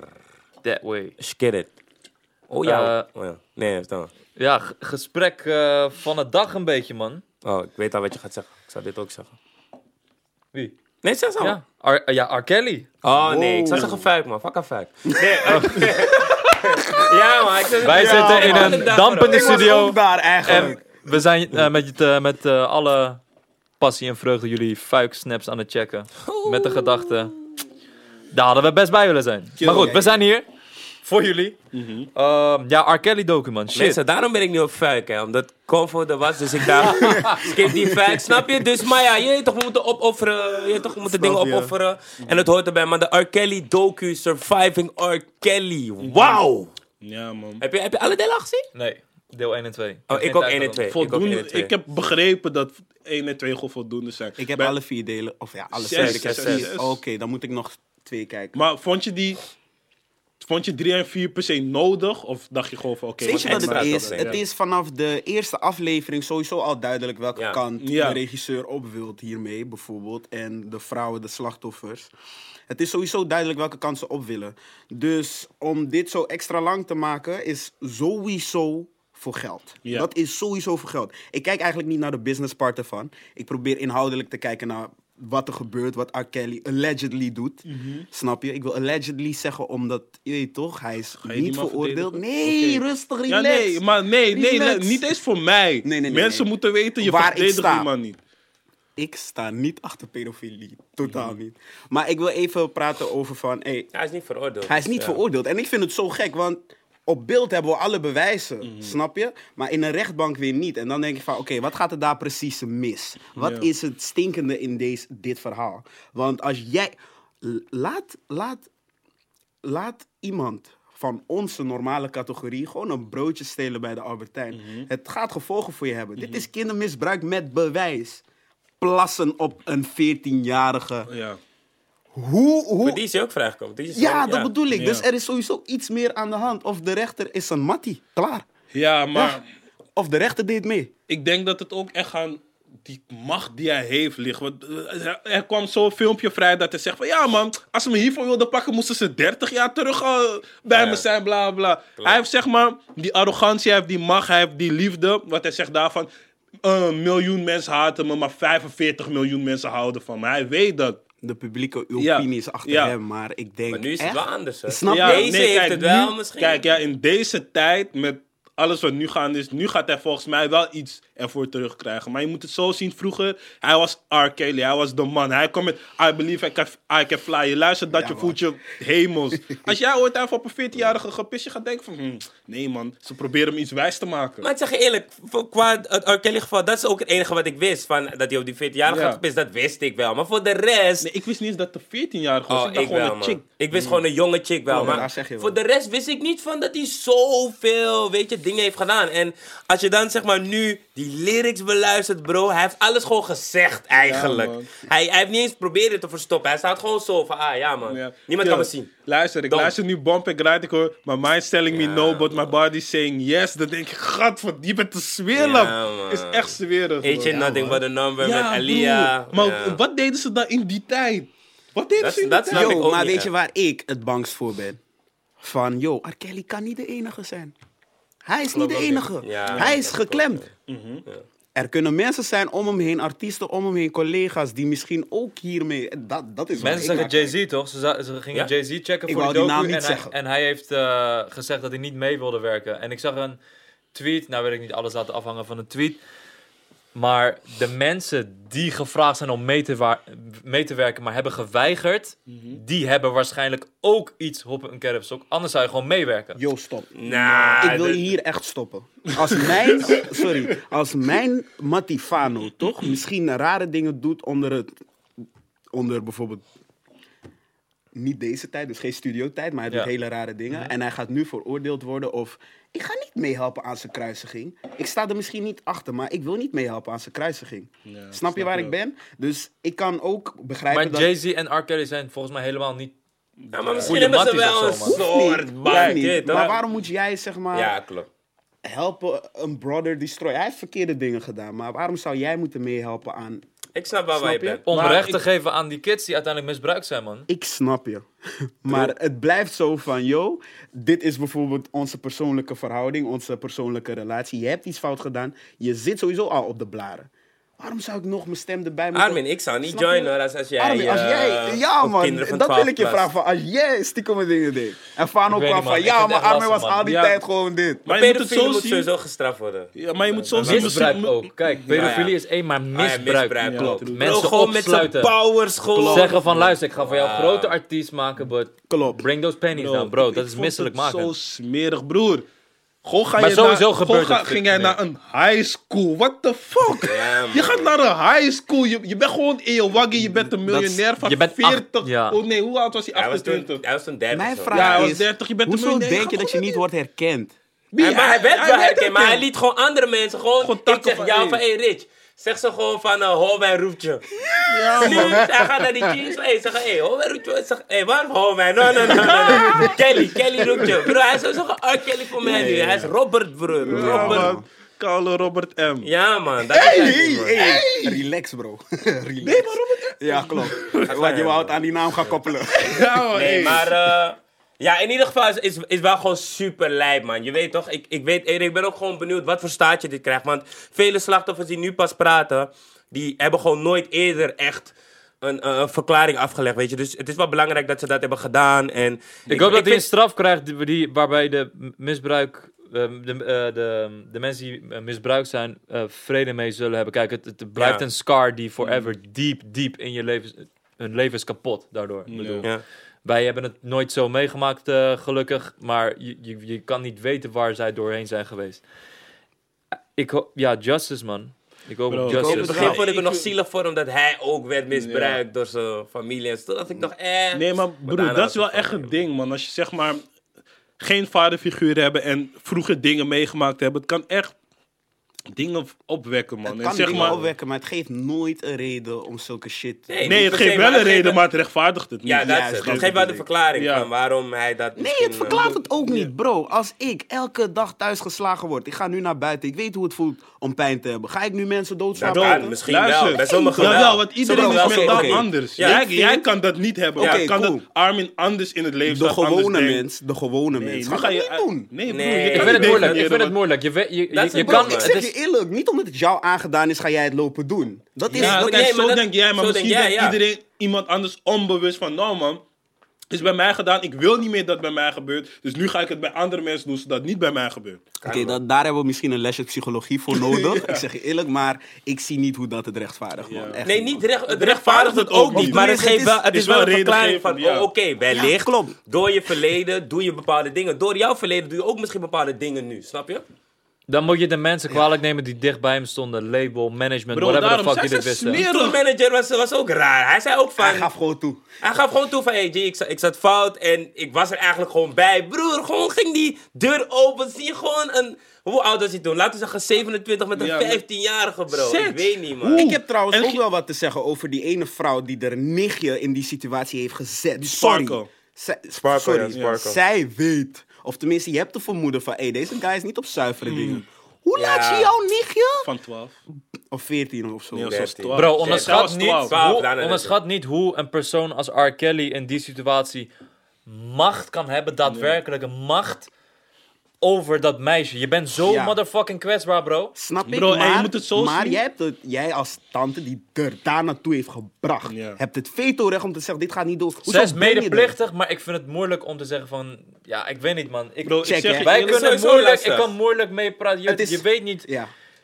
That way. Skid it. Oh ja. Eh, oh, ja. Nee, stel maar. Ja, g- gesprek eh, van de dag een beetje, man. Oh, ik weet al wat je gaat zeggen. Ik zou dit ook zeggen. Wie? Nee, zeg zo. Ja, R, eh, ja, R. Kelly. Oh nee, ik zou Wow. zeggen fuik man. Fuck een fuik. Nee, uh, ja man. Ik zou Wij zeggen- zitten in Ja, een inderdaad, dampende Ik was studio. ook daar eigenlijk. En we zijn eh, met, eh, met eh, alle passie en vreugde jullie fuik-snaps aan het checken. Met de gedachte, daar hadden we best bij willen zijn. Maar goed, we zijn hier. Voor jullie. Ehm, ja, R. Kelly docu, man. Shit. Mensen, daarom ben ik nu op fuik, hè. Omdat Convo er was, dus ik dacht, skip die fuik, snap je? Dus, maar ja, je weet toch, we moeten opofferen. Je weet toch, we moeten Snap dingen je. opofferen. En het hoort erbij. Maar de R. Kelly docu, Surviving R. Kelly. Wauw! Ja, man. Heb je, heb je alle delen al gezien? Nee, deel één en twee. Oh, heb ik geen ook tijd één en gehad. twee. Ik ook één Voldoende. en twee. Ik heb begrepen dat één en twee gewoon voldoende zijn. Ik heb Bij- alle vier delen, of ja, alle Zes, zes. zes, Vier. zes. Oké, dan moet ik nog twee kijken. Maar vond je die... Vond je drie en vier per se nodig? Of dacht je gewoon van, oké... Weet je wat het extra is? toch, Het is vanaf de eerste aflevering sowieso al duidelijk welke Ja. kant Ja. de regisseur op wilt hiermee, bijvoorbeeld. En de vrouwen, de slachtoffers. Het is sowieso duidelijk welke kant ze op willen. Dus om dit zo extra lang te maken is sowieso voor geld. Ja. Dat is sowieso voor geld. Ik kijk eigenlijk niet naar de business part ervan. Ik probeer inhoudelijk te kijken naar wat er gebeurt, wat R. Kelly allegedly doet. Snap je? Ik wil allegedly zeggen omdat, je weet toch, hij is je die niet man veroordeeld. verdedigen? Nee, Oké. rustig, relax. Ja, nee, maar nee, nee, Relax. niet eens voor mij. Nee, nee, nee, Mensen nee. moeten weten, je Waar ik verdedigt sta. die man niet. Ik sta niet achter pedofilie. Totaal niet. Maar ik wil even praten over van... Hey, Hij is niet veroordeeld. hij is niet Ja. veroordeeld. En ik vind het zo gek, want op beeld hebben we alle bewijzen. Snap je? Maar in een rechtbank weer niet. En dan denk je van, oké, wat gaat er daar precies mis? Wat Ja. is het stinkende in deze, dit verhaal? Want als jij... l- Laat, laat, laat iemand van onze normale categorie gewoon een broodje stelen bij de Albertijn. Het gaat gevolgen voor je hebben. Dit is kindermisbruik met bewijs. Plassen op een veertienjarige. Ja. Hoe, hoe... Maar die is hij ook vrijgekomen. Die is Ja, gewoon- dat bedoel ik. Ja. Dus er is sowieso iets meer aan de hand. Of de rechter is een mattie. Klaar. Ja, maar Ja. Of de rechter deed mee. ik denk dat het ook echt aan die macht die hij heeft ligt. Want eh, er kwam zo'n filmpje vrij dat hij zegt van... Ja man, als ze me hiervoor wilden pakken, moesten ze dertig jaar terug eh, bij Ja. me zijn, bla bla. Hij heeft zeg maar die arrogantie, hij heeft die macht, hij heeft die liefde. Wat hij zegt daarvan... Een miljoen mensen haten me, maar vijfenveertig miljoen mensen houden van me. Hij weet dat. De publieke Ja. opinie is achter Ja. hem. Maar ik denk Maar nu is het echt... wel anders. Hè? Snap je? Ja, Deze heeft kijk, het wel nu- misschien. Kijk, ja, in deze tijd, met alles wat nu gaande is, nu gaat hij volgens mij wel iets ervoor terugkrijgen. Maar je moet het zo zien, vroeger, hij was R. Kelly, hij was de man. Hij kwam met I Believe I Can, I can Fly. Je luistert dat, Ja, je man. voelt je hemels. Als jij ooit even op een veertienjarige gepisje gaat denken van, hm, nee man, ze proberen hem iets wijs te maken. Maar ik zeg je eerlijk, voor- qua het R. Kelly geval, dat is ook het enige wat ik wist. Van, dat hij op die veertienjarige Ja. had gepist, dat wist ik wel. Maar voor de rest... Nee, ik wist niet eens dat de veertienjarige was. Oh, ik dacht ik gewoon wel, een man. chick. Ik wist gewoon een jonge chick wel. Oh, maar daar zeg je wel. voor de rest wist ik niet van dat hij zoveel, weet je, dingen heeft gedaan. En als je dan, zeg maar, nu die lyrics beluistert, bro. Hij heeft alles gewoon gezegd, eigenlijk. Ja, man. hij, hij heeft niet eens proberen te verstoppen. Hij staat gewoon zo van, ah, ja, man. Ja. Niemand Yo, kan me zien. Luister, ik Dom. luister nu Bump en Grind. Ik hoor, my mind's telling me Ja, no, but my body's saying yes. Dan denk ik, gadver, je bent te smerig. Ja, man. Is echt smerig. Eet je man. nothing but a number Ja, met Alia. broer. Maar Ja. wat deden ze dan in die tijd? Wat deden Dat- ze in dat die snap tijd? ik Yo, ook maar niet, weet hè. je waar ik het bangst voor ben? Van, yo, R. Kelly kan niet de enige zijn. Hij is niet de ook enige. niet. Ja, Hij dat is klopt, geklemd. ja. Er kunnen mensen zijn om hem heen, artiesten om hem heen, collega's, die misschien ook hiermee... Dat, dat is waar Mensen ik zeggen naar Jay-Z toch? Ze, za- ze gingen Ja? Jay-Z checken Ik voor wou die die docu naam niet en, hij, zeggen. en hij heeft eh, gezegd dat hij niet mee wilde werken. En ik zag een tweet, nou weet ik niet alles laten afhangen van een tweet. Maar de mensen die gevraagd zijn om mee te, wa- mee te werken, maar hebben geweigerd, die hebben waarschijnlijk ook iets hoppen en kerfstok. Anders zou je gewoon meewerken. Yo, stop. Nah, Ik wil je dat- hier echt stoppen. Als mijn, sorry, als mijn Matifano toch misschien rare dingen doet onder het, onder bijvoorbeeld niet deze tijd, dus geen studiotijd, maar hij doet Ja. hele rare dingen. En hij gaat nu veroordeeld worden of ik ga niet meehelpen aan zijn kruisiging. Ik sta er misschien niet achter, maar ik wil niet meehelpen aan zijn kruisiging. snap je waar je ik ben? Dus ik kan ook begrijpen Maar dat... Jay-Z en R. Kelly zijn volgens mij helemaal niet... Ja, maar misschien Goeie hebben ze matties wel een of zo, man. Hoeft soort niet, band, hoeft niet. je weet toch? Maar waarom moet jij zeg maar Ja, klopt. helpen een brother destroy? Hij heeft verkeerde dingen gedaan, maar waarom zou jij moeten meehelpen aan... Ik snap wel waar je Snap je? bent. Om Maar recht ik- te geven aan die kids die uiteindelijk misbruikt zijn, man. Ik snap je. Maar het blijft zo van, yo, dit is bijvoorbeeld onze persoonlijke verhouding, onze persoonlijke relatie. Je hebt iets fout gedaan, je zit sowieso al op de blaren. Waarom zou ik nog mijn stem erbij moeten... Armin, ik zou niet Snap je? joinen hoor, als, als jij... Armin, als eh, jij... Ja, of man, kinderen van dat wil twaalf ik je plus. vragen. Van, als jij stiekem dingen deed. En Fano Ik weet kwam niet, man. van, Ik ja, vind het maar echt Armin was lastig, al die man. tijd Ja. gewoon dit. Maar je moet het Pedofilie zo moet zien. sowieso gestraft worden. Ja, maar je moet zo zien. Misbruik misschien- ook. Kijk, pedofilie is één, maar misbruik. misbruik, klopt. Bro, Mensen gewoon met zijn opsluiten. powers gewoon. Zeggen van, luister, ik ga voor jou een Wauw. grote artiest maken, but Klopt. bring those pennies Bro, down, bro. ik Dat is vond misselijk het maken. zo smerig, broer. Gewoon ga Maar je sowieso naar, gebeurt gewoon ga- het. ging jij Nee. naar een high school. What the fuck? Ja, man. Je gaat naar een high school. Je, je bent gewoon in je waggie. Je bent een miljonair van je bent veertig. acht- ja. Oh nee, hoe oud was hij? Hij was toen, achtentwintig. hij was toen dertig. Mijn zo. vraag Ja, hij was is, dertig, je bent een hoezo miljonair. denk je Ga dat je gewoon niet wordt herkend? Wie? Hij, maar hij werd wel werd herkend, maar hij herkend. liet gewoon andere mensen gewoon... Gewoon ik takken zeg van, jou hey. van, hey Rich, zeg ze gewoon van, uh, Holwijn roept je. Ja, Nu, man. hij gaat naar die jeans van, hey, zeg, hey, Holwijn roept je. Zeg, hey, waarom Holwijn? No, no, no, no, no. Kelly, Kelly roept je. Bro, hij is sowieso een R. Kelly voor mij nu. Hij is Robert, bro. Ja, Robert. man. Koude Robert M. Ja, man. Dat Hey, is hij, man. hey, hey. Relax, bro. Relax. Nee, maar Robert... Ja, klopt. Wat je wou aan die naam gaan koppelen. Ja, man. Nee, hey. maar uh, ja, in ieder geval is, is, is wel gewoon super lijp, man. Je weet toch, ik, ik, weet, ik ben ook gewoon benieuwd wat voor staartje dit krijgt. Want vele slachtoffers die nu pas praten, die hebben gewoon nooit eerder echt een, uh, een verklaring afgelegd, weet je. Dus het is wel belangrijk dat ze dat hebben gedaan. En Ik hoop dat hij een vind- straf krijgt die, die- waarbij de misbruik, eh, de, eh, de, de mensen die eh, misbruikt zijn, eh, vrede mee zullen hebben. Kijk, het, het blijft Ja. een scar die forever diep, diep in je leven, hun leven is kapot daardoor. Ik bedoel, Ja. wij hebben het nooit zo meegemaakt, eh, gelukkig, maar je, je, je kan niet weten waar zij doorheen zijn geweest. Ik hoop, ja, justice, man. Ik hoop Bro, op ik hoop In justice. het het begin Ja, vond ik het ik- nog zielig voor hem dat hij ook werd misbruikt door zijn familie. En toen dacht ik nog, eh... Nee, maar broer, daarna dat was is wel het echt van, een ding, man. Als je zeg maar geen vaderfiguur hebben en vroeger dingen meegemaakt hebben, het kan echt dingen opwekken, man. Het En kan zeg dingen maar, opwekken, maar het geeft nooit een reden om zulke shit... Nee, nee, niet het per se, geeft wel maar een het reden, geeft- maar het rechtvaardigt het niet. Ja, dat Juist, is het. dat Het is geeft wel de het. verklaring Ja. van waarom hij dat Nee, misschien, het verklaart eh, het ook niet, bro. Als ik elke dag thuis geslagen word, ik ga nu naar buiten, ik weet hoe het voelt om pijn te hebben. Ga ik nu mensen doodslaan? Dat buiten? kan, misschien Luister. wel. Bij sommigen Ja, wel. wel, want iedereen Sommigen is wel, mentaal oké. anders. Ja, jij, ik vind- jij kan dat niet hebben. Oké, Oké, kan cool. dat Armin anders in het leven De staat, anders gewone denkt. mens, de gewone Nee, mens. nu Ga ga je je niet doen. Nee, broer, Nee. je Ik Ik kan vind het niet moeilijk, ik definiëren vind het wat- moeilijk. Je, weet- je, je, Dat is je een kan... probleem. Ik Het zeg is, je eerlijk, niet omdat het jou aangedaan is, ga jij het lopen doen. Dat is... Ja, dat kijk, nee, maar zo dat- denk jij, maar zo misschien denk jij, denkt ja. iedereen, iemand anders onbewust van, nou man, is bij mij gedaan, ik wil niet meer dat het bij mij gebeurt, dus nu ga ik het bij andere mensen doen, zodat het niet bij mij gebeurt. Oké, dat- daar hebben we misschien een lesje psychologie voor nodig. Ik zeg je eerlijk, maar ik zie niet hoe dat het rechtvaardigt, man. Ja. Echt Nee, niet, niet recht, het Het rechtvaardigt het ook niet. niet. Maar het, Het is- geeft wel, het is is wel wel een verklaring van, redengevend, ja. oh, oké, wellicht, Ja, klopt. door je verleden doe je bepaalde dingen. Door jouw verleden doe je ook misschien bepaalde dingen nu, snap je? dan moet je de mensen kwalijk nemen die dicht bij hem stonden. Label, management, Bro, whatever the daarom, fuck die zij dit zijn wisten. smerig. De manager was, was ook raar. Hij zei ook van... Hij gaf gewoon toe. Hij gaf gewoon toe van, hey G, ik, zat- ik zat fout en ik was er eigenlijk gewoon bij. Broer, gewoon ging die deur open. Zie je gewoon een... Hoe oud was hij toen? Laten we zeggen zevenentwintig met een Ja, maar- vijftienjarige, bro. Zet. Ik weet niet, man. Hoe? Ik heb trouwens En ook ge- wel wat te zeggen over die ene vrouw die haar nichtje in die situatie heeft gezet. Sorry. Sparkle. Zij, Sparkle, sorry. ja, Sparkle. Zij weet, of tenminste je hebt te vermoeden van, hé, deze guy is niet op zuivere dingen. Hoe Ja. laat je jouw nichtje? Van twaalf. Of veertien of zo. Nee, dertien. zoals twaalf. Bro, Zij was onderschat niet, twaalf. twaalf, hoe, daarna onderschat niet hoe een persoon als R. Kelly in die situatie macht kan hebben, daadwerkelijke macht over dat meisje. Je bent zo Ja. motherfucking kwetsbaar, bro. Snap ik, Bro, en maar, je moet het zo maar zien. jij, hebt het, jij als tante die er daar naartoe heeft gebracht, Ja. hebt het veto-recht om te zeggen, dit gaat niet door. Hoezo Zij is ben je er? medeplichtig, maar ik vind het moeilijk om te zeggen van... Ja, ik weet niet, man. Ik, Bro, ik Check, zeg hè. je wij eerlijk, kunnen sowieso moeilijk... lastig. Ik kan moeilijk mee praten. Je, Het is- je weet niet... Ja.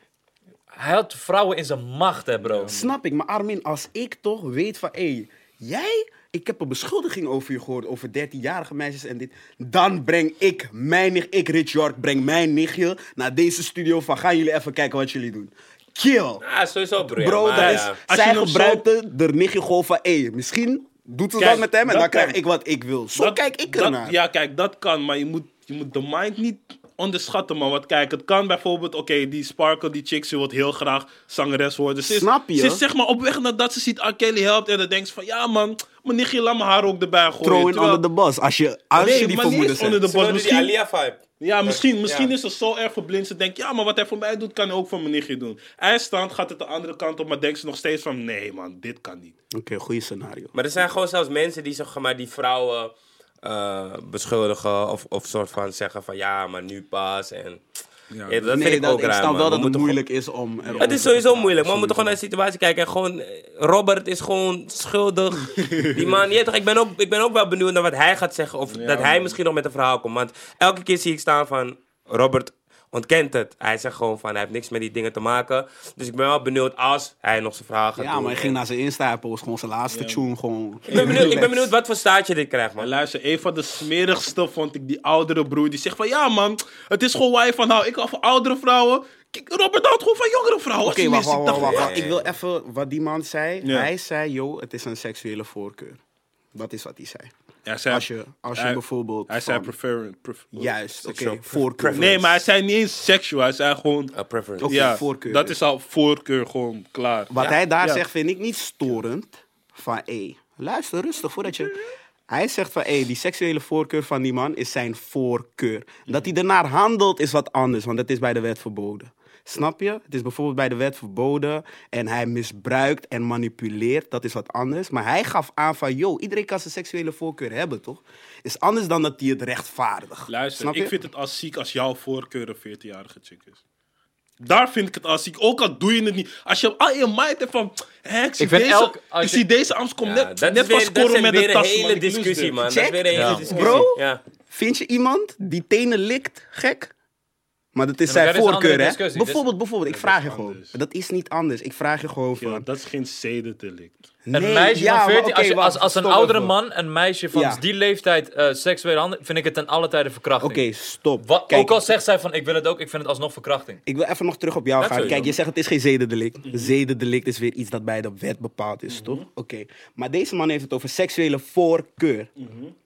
Hij had vrouwen in zijn macht, hè, bro. Snap ik, maar Armin, als ik toch weet van, hé, jij, ik heb een beschuldiging over je gehoord, over dertienjarige meisjes en dit, dan breng ik mijn nicht, ik Rich York, breng mijn nichtje naar deze studio van, gaan jullie even kijken wat jullie doen. Kill! Ja, sowieso, bro. ja, Bro, maar dat ja. is, Als zij je nog gebruikte de nichtje gewoon van, hé, misschien doet ze Kijk, dat met hem en dat dan krijg kan. ik wat ik wil. Zo Dat- kijk ik dat- ernaar. Ja, kijk, dat kan, maar je moet, je moet de mind niet onderschatten, man. Want kijk, het kan bijvoorbeeld, oké, die Sparkle, die chick, ze wil heel graag zangeres worden. Ze is, Snap je? Ze is zeg maar op weg nadat ze ziet R. Kelly helpt en dan denkt ze van, ja man, mijn nichtje, laat me haar ook erbij gooien. Throw in Terwijl- onder de bus, als je, als Nee, je die maar niet vermoedens onder hebt. de Ze bos. wilden die Misschien, Alia-vibe. ja, misschien, misschien Ja. is ze zo erg verblind. Ze denkt, ja, maar wat hij voor mij doet, kan hij ook voor mijn nichtje doen. Eindstand gaat het de andere kant op, maar denkt ze nog steeds van, nee man, dit kan niet. Oké, goede scenario. Maar er zijn gewoon zelfs mensen die zeg maar, die vrouwen eh, beschuldigen of, of soort van zeggen van ja, maar nu pas. En, ja, dat vind Nee, ik dat, ook ik raar, snap man. wel We dat het moeten moeilijk is om... gewoon- Het is sowieso moeilijk, maar we moeten gewoon naar de situatie kijken. En gewoon, eh, Robert is gewoon schuldig. Die man, je weet toch, ik ben, ook, ik ben ook wel benieuwd naar wat hij gaat zeggen. Of dat hij man. misschien nog met een verhaal komt. Want elke keer zie ik staan van Robert ontkent het. Hij zegt gewoon van hij heeft niks met die dingen te maken. Dus ik ben wel benieuwd als hij nog zijn verhaal gaat Ja, doen. maar hij ging naar zijn Insta, hij post gewoon zijn laatste tune, gewoon... Ik ben benieuwd, ik ben benieuwd wat voor staartje dit krijgt, Maar man. luister, een van de smerigste vond ik die oudere broer. Die zegt van, ja man, het is gewoon waar je van houdt. Ik hou van oudere vrouwen. Kijk, Robert houdt gewoon van jongere vrouwen. Oké, wacht, wacht, wacht, wacht, Ja, wacht. ja, Ik ja. wil even wat die man zei. Ja. Hij zei, yo, het is een seksuele voorkeur. Dat is wat hij zei. Ja, zei, Als je, als je hij- bijvoorbeeld... Hij zei van- prefer... prefer- Juist, oké, Sexual voorkeur. preference. Nee, maar hij zei niet eens seksueel. Hij zei gewoon... A preference. Oké, ja, voorkeur. dat is al voorkeur gewoon klaar. Wat Ja. hij daar Ja. zegt vind ik niet storend. Van, hé, luister rustig voordat je... Hij zegt van, hé, die seksuele voorkeur van die man is zijn voorkeur. Dat hij ernaar handelt is wat anders, want dat is bij de wet verboden. Snap je? Het is bijvoorbeeld bij de wet verboden en hij misbruikt en manipuleert. Dat is wat anders. Maar hij gaf aan van, yo, iedereen kan zijn seksuele voorkeur hebben, toch? Is anders dan dat hij het rechtvaardigt. Luister, Snap je? ik vind het als ziek als jouw voorkeur een veertienjarige chick is. Daar vind ik het als ziek. Ook al doe je het niet. Als je al in je mind hebt van... Hè, ik zie, Ik vind deze, elk- als ik je- zie deze Amst komt Ja, net, dat net is weer, van dat scoren is met weer een een tas. hele man. Ik lust discussie, dit. man. Dat Check. is weer een hele Ja. discussie. Bro, Ja. Vind je iemand die tenen likt gek? Maar dat is Ja, maar zijn dat is een voorkeur, andere hè? discussie. Bijvoorbeeld, bijvoorbeeld, ik dat vraag is je gewoon. anders. Dat is niet anders. Ik vraag je gewoon Ja, van... dat is geen zedendelict. Een Nee, meisje ja, van maar veertien, oké, als, je, wacht, als, als een stop oudere even. man een meisje van Ja. die leeftijd eh seksuele handen, vind ik het ten alle tijde verkrachting. Oké, stop. Wat, Kijk, ook al zegt zij van ik wil het ook, ik vind het alsnog verkrachting. ik wil even nog terug op jou Dat gaan. sowieso. Kijk, je zegt het is geen zedendelict. Zedendelict is weer iets dat bij de wet bepaald is, toch? Oké. Maar deze man heeft het over seksuele voorkeur.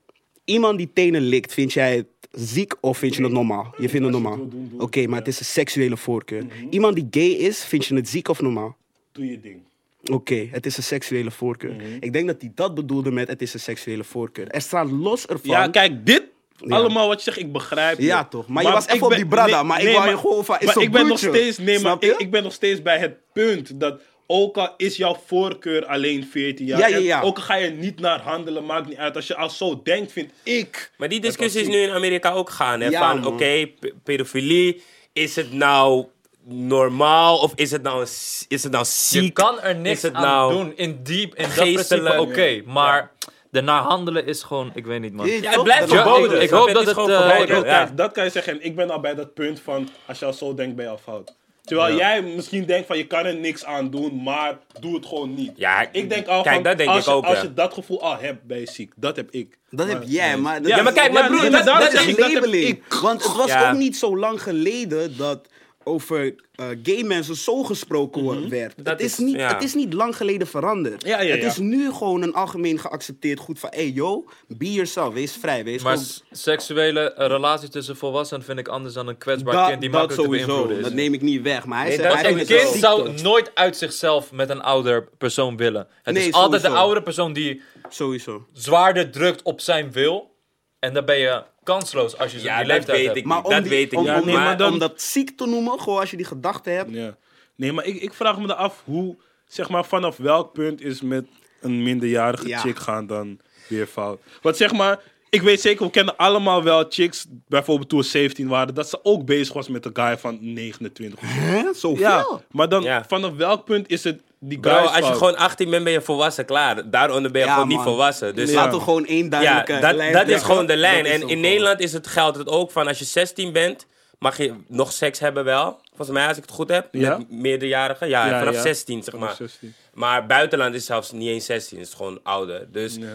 Iemand die tenen likt, vind jij het ziek of vind je het normaal? Je vindt het normaal. Oké, maar het is een seksuele voorkeur. Iemand die gay is, vind je het ziek of normaal? Doe je ding. Oké, okay, het is een seksuele voorkeur. Mm-hmm. Ik denk dat hij dat bedoelde met het is een seksuele voorkeur. Er staat los ervan... Ja, kijk, dit... Ja. Allemaal wat je zegt, ik begrijp je. Ja, toch. Maar, maar je was echt op die brada. Nee, maar ik nee, wou je gewoon van... Maar ik ben, nog steeds, nee, maar ik, ik ben nog steeds bij het punt dat... Ook al is jouw voorkeur alleen veertien jaar. Ja, ja, ja. Ook al ga je niet naar handelen, maakt niet uit. Als je al zo denkt, vind ik... Maar die discussie is nu in Amerika ook gaan. Hè? Ja, van, oké, okay, p- pedofilie, is het nou... normaal of is het nou, is het nou ziek? Je kan er niks aan nou doen in, diep, in dat principe, oké. Okay, maar ja. Daarna handelen is gewoon, ik weet niet man. Ja, het blijft verboden. Ik, ik hoop dat het... Uh, verboden. Ja. Kijk, dat kan je zeggen. En ik ben al bij dat punt van, als je al zo denkt, ben je al fout. Terwijl ja. jij misschien denkt van, je kan er niks aan doen, maar doe het gewoon niet. Ja, ik denk al kijk, van, dat denk als, ik je, ook, als ja. je dat gevoel al hebt, ben je ziek. Dat heb ik. Dat maar, heb jij, maar... Dat ja, is, maar kijk, maar broer, ja, dat, dat, dat, dat is dat labeling. Want het was ja. ook niet zo lang geleden dat... over uh, gay mensen zo gesproken mm-hmm. werd. Dat het, is is, niet, ja. het is niet lang geleden veranderd. Ja, ja, het ja. is nu gewoon een algemeen geaccepteerd goed van... Hey yo, be yourself, wees vrij. Wees maar ook... s- seksuele uh, relatie tussen volwassenen vind ik anders dan een kwetsbaar dat, kind die dat makkelijk sowieso, te beïnvloeden is. dat neem ik niet weg. Maar hij nee, zegt, dat hij Een vindt kind het ziek, zou toch? nooit uit zichzelf met een ouder persoon willen. Het Nee, is altijd sowieso. de oudere persoon die Sowieso. zwaarder drukt op zijn wil. En dan ben je kansloos als je Ja, die dat leeftijd weet hebt. ik. Maar om, Dat die, weet ik om, niet. om, nee, maar dan- om dat ziek te noemen, gewoon als je die gedachte hebt... Ja. Nee, maar ik, ik vraag me dan af hoe, zeg maar, vanaf welk punt is met een minderjarige Ja. chick gaan dan weer fout. Want zeg maar, ik weet zeker, we kennen allemaal wel chicks, bijvoorbeeld toen we zeventien waren, dat ze ook bezig was met een guy van negenentwintig. Hè? Zoveel? Ja, maar dan Ja. vanaf welk punt is het die guy Bro, als je fout? gewoon achttien bent, ben je volwassen, klaar. Daaronder ben je Ja, gewoon man. niet volwassen. Dus Laten we gewoon één ja, duidelijke dat, lijn dat is trekken. gewoon de lijn. Dat is En zo in Nederland is het, geldt het ook van, als je zestien bent, mag je nog seks hebben wel. Volgens mij, als ik het goed heb. Ja? Met meerderjarigen. Ja, Ja, vanaf ja. zestien, zeg Vanaf maar. zestien. Maar buitenland is zelfs niet eens zestien. Het is gewoon ouder. Dus ja.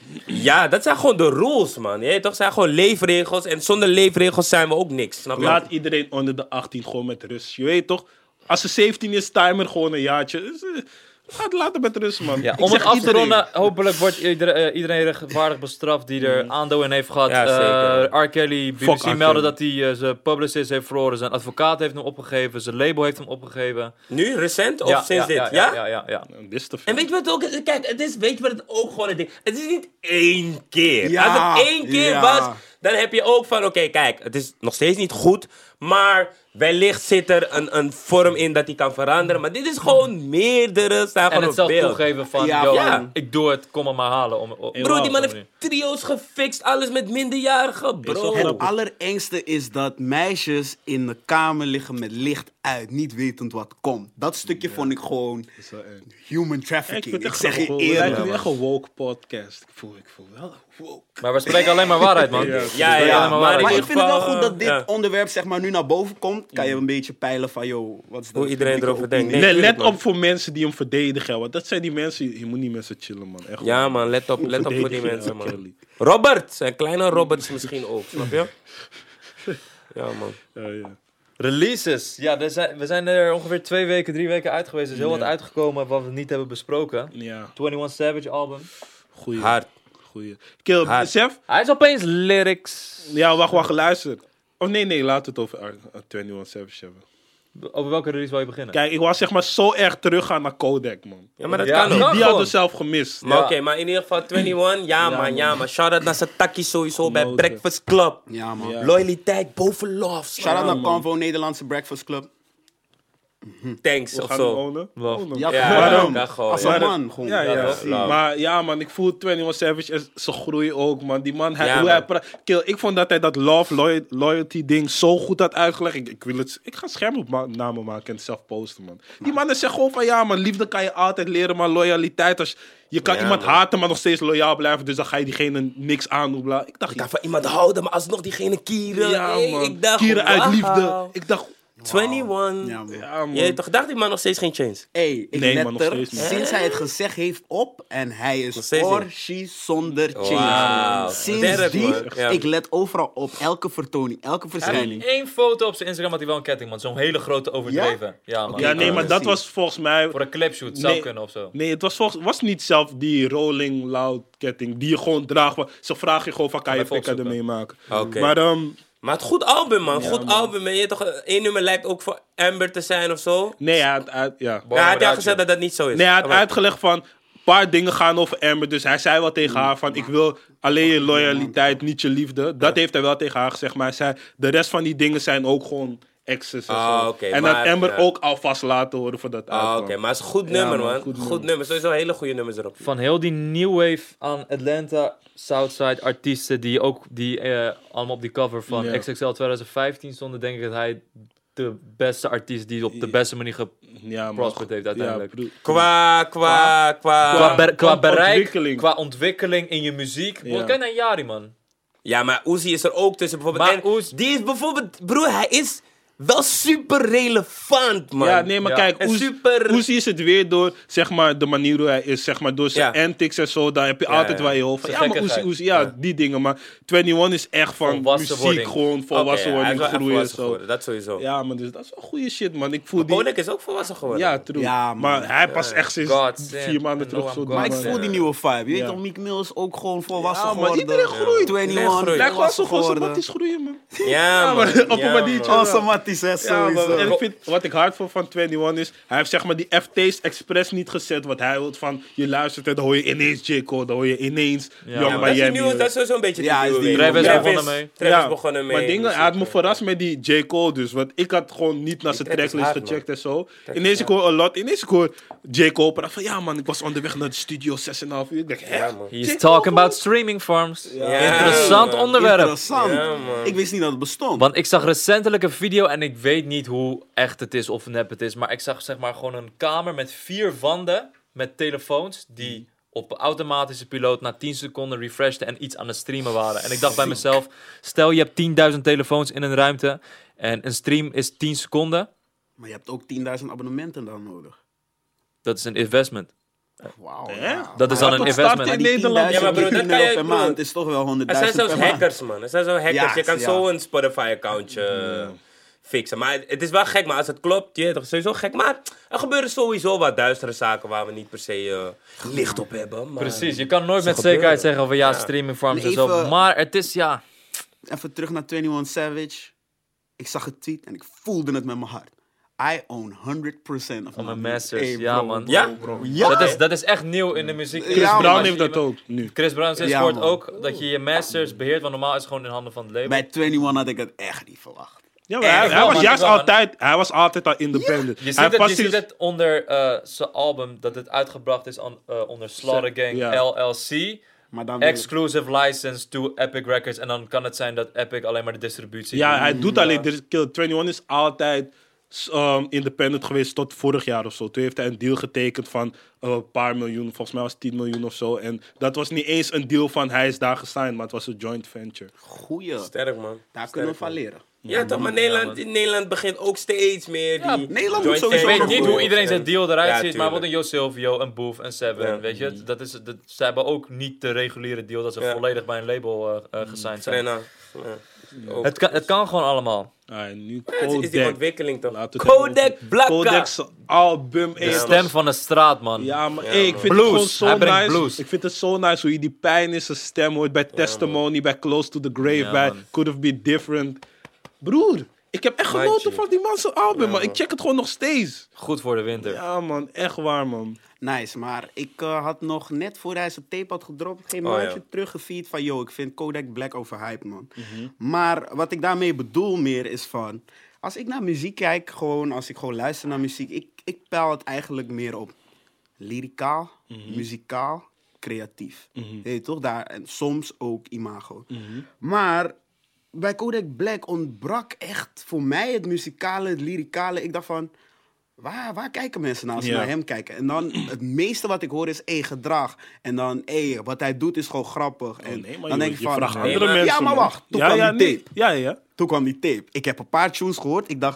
Ja. dat zijn gewoon de rules, man. Je weet toch? Het zijn gewoon leefregels. En zonder leefregels zijn we ook niks. Snap je? Laat iedereen onder de achttien gewoon met rust. Je weet toch, als ze zeventien is, timer gewoon een jaartje. Dus, uh, laat, laat het met rust, man. Ja, Ik om zeg het af te iedereen. ronden, hopelijk wordt iedereen, uh, iedereen rechtvaardig bestraft die er aandeel in heeft gehad. Ja, zeker. Uh, R. Kelly, B B Fuck C R. Kelly. meldde dat hij uh, zijn publicist heeft verloren, zijn advocaat heeft hem opgegeven, zijn label heeft hem opgegeven. Nu, recent of ja, sinds ja, dit? Ja, Ja? ja, ja, ja. Nou, dit is te veel. En weet je wat het ook is? Kijk, het is, weet je wat het ook gewoon het ding het is niet één keer. Ja, Als het één keer ja. was, dan heb je ook van, oké, okay, kijk, het is nog steeds niet goed, maar wellicht zit er een, een vorm in dat die kan veranderen. Maar dit is gewoon meerdere, staan En gewoon het op zelf beeld. toegeven van, Ja, yo, ja. ik doe het, kom het maar halen. Om, om, Bro, die man om- heeft trio's gefixt, alles met minderjarigen, bro. Is wel Het allerengste is dat meisjes in de kamer liggen met licht uit, niet wetend wat komt. Dat stukje vond ik gewoon is wel eng. human Ik, trafficking. vind Ik, het echt zeg je een- het lijkt eerlijk. me echt een woke podcast. Ik voel, ik voel wel woke. Maar we spreken alleen maar waarheid, man. Ja. We Ja, spreken ja, alleen maar maar in waarheid. Maar ieder ik vind het wel geval, goed dat dit ja. onderwerp zeg maar nu naar boven komt. Kan je een beetje peilen van, yo, wat is dat? Hoe iedereen publieke erover denkt. opinie? Nee, Nee, tuurlijk, let man. op voor mensen die hem verdedigen. Want dat zijn die mensen, je moet niet met ze chillen, man. Echt Ja waar. man, let op, Hoe let op voor die verdedig je mensen, R. man. Kelly? Robert, een kleine Roberts misschien ook, snap je? Ja man. Ja, ja. Releases. Ja, er zijn, we zijn er ongeveer twee weken, drie weken uit geweest. Er is heel Ja. wat uitgekomen wat we niet hebben besproken. Ja, eenentwintig Savage album. goeie. Hard. Goeie. Kill, Hard. besef? Hij is opeens lyrics. Ja, wacht, wacht, luister. Of nee, nee, laten we het over uh, eenentwintig Savage hebben. Over welke release wil je beginnen? Kijk, ik was zeg maar zo erg teruggaan naar Kodak, man. Ja, maar dat Ja, kan ook. kan Die gewoon. hadden we zelf gemist. Maar Ja. oké, maar in ieder geval eenentwintig, ja, man, ja man. Shout-out naar Sataki sowieso bij Genoten. Breakfast Club. Ja, man. Ja. Loyaliteit boven love. Shout-out Ja, naar man. Convo, Nederlandse Breakfast Club. Thanks We of gaan hem zo. ownen. Love. Ownen. Ja, Ja, waarom? ja, gewoon, Als ja. een man, gewoon. Ja, ja. Ja, toch? Nou. Maar ja, man, ik voel eenentwintig Savage, en ze groeien ook, man. Die man, hij, Ja, hoe hij man. pra- Kill, ik vond dat hij dat love, loy- loyalty ding zo goed had uitgelegd. Ik, ik wil het, ik ga schermopnamen maken en het zelf posten, man. Die man zegt gewoon van, ja, man, liefde kan je altijd leren, maar loyaliteit, als je kan Ja, iemand man. haten, maar nog steeds loyaal blijven, dus dan ga je diegene niks aandoen, bla. Ik dacht, Ik kan van iemand houden, maar alsnog diegene kieren. ja, Hey, man. ik dacht, Kieren uit wauw. liefde. Ik dacht, eenentwintig. Ja, man. Ja, man. Je hebt toch gedacht die man nog steeds geen chains? Hey, ik Nee, let man, nog er steeds niet. sinds hij het gezegd heeft op en hij Nog is steeds niet. Orshi zonder chains. Wauw. Sindsdien, Sterk, man. Ja. ik let overal op, elke vertoning, elke Hij verschijning. heeft één foto op zijn Instagram had hij wel een ketting, man. Zo'n hele grote overdreven. Ja, man. Ja, nee, maar dat Zie. was volgens mij... Voor een clipshoot zou Nee. kunnen of zo. Nee, het was, volgens, was niet zelf die Rolling Loud ketting die je gewoon draagt. maar Ze vragen je gewoon van, kan je Even pikken opzoeken. ermee maken. Oké. Maar ehm, Maar het goed album, man. Ja, goed man. album. En je hebt toch, één nummer lijkt ook voor Amber te zijn of zo? nee, hij had, hij- ja. Ja, hij had without al gezegd you. dat dat niet zo is. Nee, hij had Maar- uitgelegd van... Een paar dingen gaan over Amber. Dus hij zei wel tegen haar van... Ik wil alleen je loyaliteit, niet je liefde. Dat heeft hij wel tegen haar gezegd. Maar hij zei... De rest van die dingen zijn ook gewoon exes en Ah, zo. oké, en maar- dat Amber ja. ook alvast laten horen voor dat Ah, oké. uitkwam. Maar het is een goed Ja, nummer, man, man. goed Goed, nummer. nummer. Sowieso hele goede nummers erop. Van heel die new wave aan Atlanta, Southside artiesten die ook die, eh, allemaal op die cover van Ja. X X L twintig vijftien stonden, denk ik dat hij de beste artiest die op de beste manier Ja, man. geprosperd heeft uiteindelijk. Ja, broer. Qua, qua, qua... qua, ber- qua ont- bereik, ontwikkeling. qua ontwikkeling in je muziek. Ja. Kijk naar Yari, man. Ja, maar Uzi is er ook tussen bijvoorbeeld. Maar En Uzi- die is bijvoorbeeld... Broer, hij is wel super relevant, man. Ja, nee, maar Ja. kijk, En Uzi, super- Uzi is het weer door, zeg maar, de manier hoe hij is, zeg maar, door zijn Ja. antics en zo, daar heb je Ja, altijd ja. waar je hoofd van, Zijn ja, maar Uzi, gekkigheid. Uzi, ja, Ja. die dingen, maar eenentwintig is echt van Volwassen muziek, wording. gewoon Oké, volwassen ja, hij is worden, wel echt groeien en volwassen zo. geworden, dat sowieso. Ja, maar dus dat is wel goede shit, man. Ik voel die... Kodak is ook volwassen geworden. Ja, true. Ja, man. maar hij pas echt sinds God vier damn. maanden I terug know zo I'm doen, Maar ik God voel damn. die nieuwe vibe. Je weet Ja. toch, Meek Mill is ook gewoon volwassen Ja, maar geworden. iedereen groeit. eenentwintig, Iedereen groeit. Lijkt wel alsof volwassen onze geworden. matties groeien, man. Ja, man. maar op een Ja, maniertje. man. Automatisch, hè, Ja, sowieso. maar, en ik vind, wat ik hard vond van eenentwintig is, hij heeft zeg maar die F T's expres niet gezet, wat hij wil van, je luistert en dan hoor je ineens J. Cole, dan hoor je ineens Ja, Young maar Dat is, die Miami. nieuwe, dat is sowieso een beetje Ja, de is nieuwe die wave. Travis Ja. begonnen mee. Travis Ja, begonnen mee. maar dingen, dus hij had me ik- verrast met die J. Cole dus. Want ik had gewoon niet naar zijn track is tracklist hard, gecheckt man. en zo. Track Ineens is ik hoor a lot. Ineens ik hoor J. Cole praten van ja man, ik was onderweg naar de studio zes en een half uur. Ik denk, hè? Ja, man. He's J. Cole talking gewoon? about streaming farms. Ja, Interessant man. onderwerp. Interessant. Ja, man. Ik wist niet dat het bestond. Want ik zag recentelijk een video en ik weet niet hoe echt het is of nep het is. Maar ik zag zeg maar gewoon een kamer met vier wanden met telefoons die op automatische piloot na tien seconden refreshten en iets aan het streamen waren. En ik dacht bij mezelf, stel je hebt tienduizend telefoons in een ruimte en een stream is tien seconden. Maar je hebt ook tienduizend abonnementen dan nodig. Dat is een investment. Wauw. Hè? ja. Dat is Maar dan een tot start investment. in Die Nederland. Ja, maar broer, dat kan je- per broer. maand is toch wel Er zijn honderdduizend zelfs per maand. hackers, man. Er zijn zo hackers. Ja, je kan ja. zo een Spotify-accountje eh, fixen. Maar het is wel gek, maar als het klopt, je weet toch, sowieso gek. Maar er gebeuren sowieso wat duistere zaken waar we niet per se eh, licht op hebben. Maar... Precies, je kan nooit met gebeuren. zekerheid zeggen van ja, Ja. streaming farms en En zo. even- Maar het is ja... Even terug naar eenentwintig Savage. Ik zag het tweet en ik voelde het met mijn hart. I own honderd percent of Van mijn my masters. Hey, Ja, bro, man. bro, Ja? bro. Ja? Dat is, dat is echt nieuw in de muziek. Chris Chris Ja, Brown man. heeft dat ook, nu. Chris Brown sinds Ja, kort man. ook dat je je masters beheert, want normaal is het gewoon in handen van het label. Bij eenentwintig had ik het echt niet verwacht. Ja, maar hij, ik hij wel, was man, juist ik wel, man. altijd, hij was altijd al independent. Je hij ziet, het, je past ziet in- het onder eh, zijn album, dat het uitgebracht is on, eh, onder Slaughter Gang Ja. L L C. Maar dan Exclusive license to Epic Records. En dan kan het zijn dat Epic alleen maar de distributie Ja, doet. hij doet alleen. Er is, Kill eenentwintig is altijd um, independent geweest tot vorig jaar of zo. Toen heeft hij een deal getekend van uh, een paar miljoen. Volgens mij was het tien miljoen of zo. En dat was niet eens een deal van hij is daar gesigned, maar het was een joint venture. Goeie. Sterk, man. Daar Sterk, kunnen we man. van leren. Ja, toch, maar Nederland, in Nederland begint ook steeds meer Ja, die... Nederland joint moet sowieso Ik weet nog niet goed. hoe iedereen zijn deal eruit Ja, ziet, maar tuurlijk. wat een Jo Silvio, een Boef, een Seven, Ja. weet je. Dat is, dat, ze hebben ook niet de reguliere deal dat ze Ja. volledig bij een label eh eh, gesigned zijn. Frenna. Ja. Ook. Het kan, het kan gewoon allemaal. Ah, en nu Ja, het is die Kodak. ontwikkeling toch? Laten we het Kodak hebben over- Blakka. Kodak's album. De eh, stem van de straat, man. Ja, maar Ja, hey, ik man. vind Blues. het gewoon zo Hij brengt nice. blues. Ik vind het zo nice hoe je die pijn in zijn stem hoort bij Testimony, bij Close to the Grave, Ja, bij man. Could Have Been Different. Broer, ik heb echt genoten Mandje. van die man zijn album, Ja, man. Ik man. check het gewoon nog steeds. Goed voor de winter. Ja, man, echt waar, man. Nice, maar ik eh, had nog net voor hij zijn tape had gedropt, geen Oh, maandje ja. teruggefeed van, yo, ik vind Kodak Black overhyped, man. Mhm. Maar wat ik daarmee bedoel meer is van, als ik naar muziek kijk, gewoon, als ik gewoon luister naar muziek, ik, ik peil het eigenlijk meer op lyricaal, Mhm. muzikaal, creatief. Weet je toch? Daar, en soms ook imago. Mhm. Maar bij Kodak Black ontbrak echt voor mij het muzikale, het lyricale. Ik dacht van, waar, waar kijken mensen naar als ze Ja. naar hem kijken? En dan, het meeste wat ik hoor is, hé, gedrag. En dan, hé, wat hij doet is gewoon grappig. En Oh, nee, maar dan je, denk ik je van, vraagt nee, andere maar- mensen, ja, maar man. wacht. Toen ja, kwam ja, die nee. tape. Ja, ja. Toen kwam die tape. Ik heb een paar tunes gehoord. Ik dacht,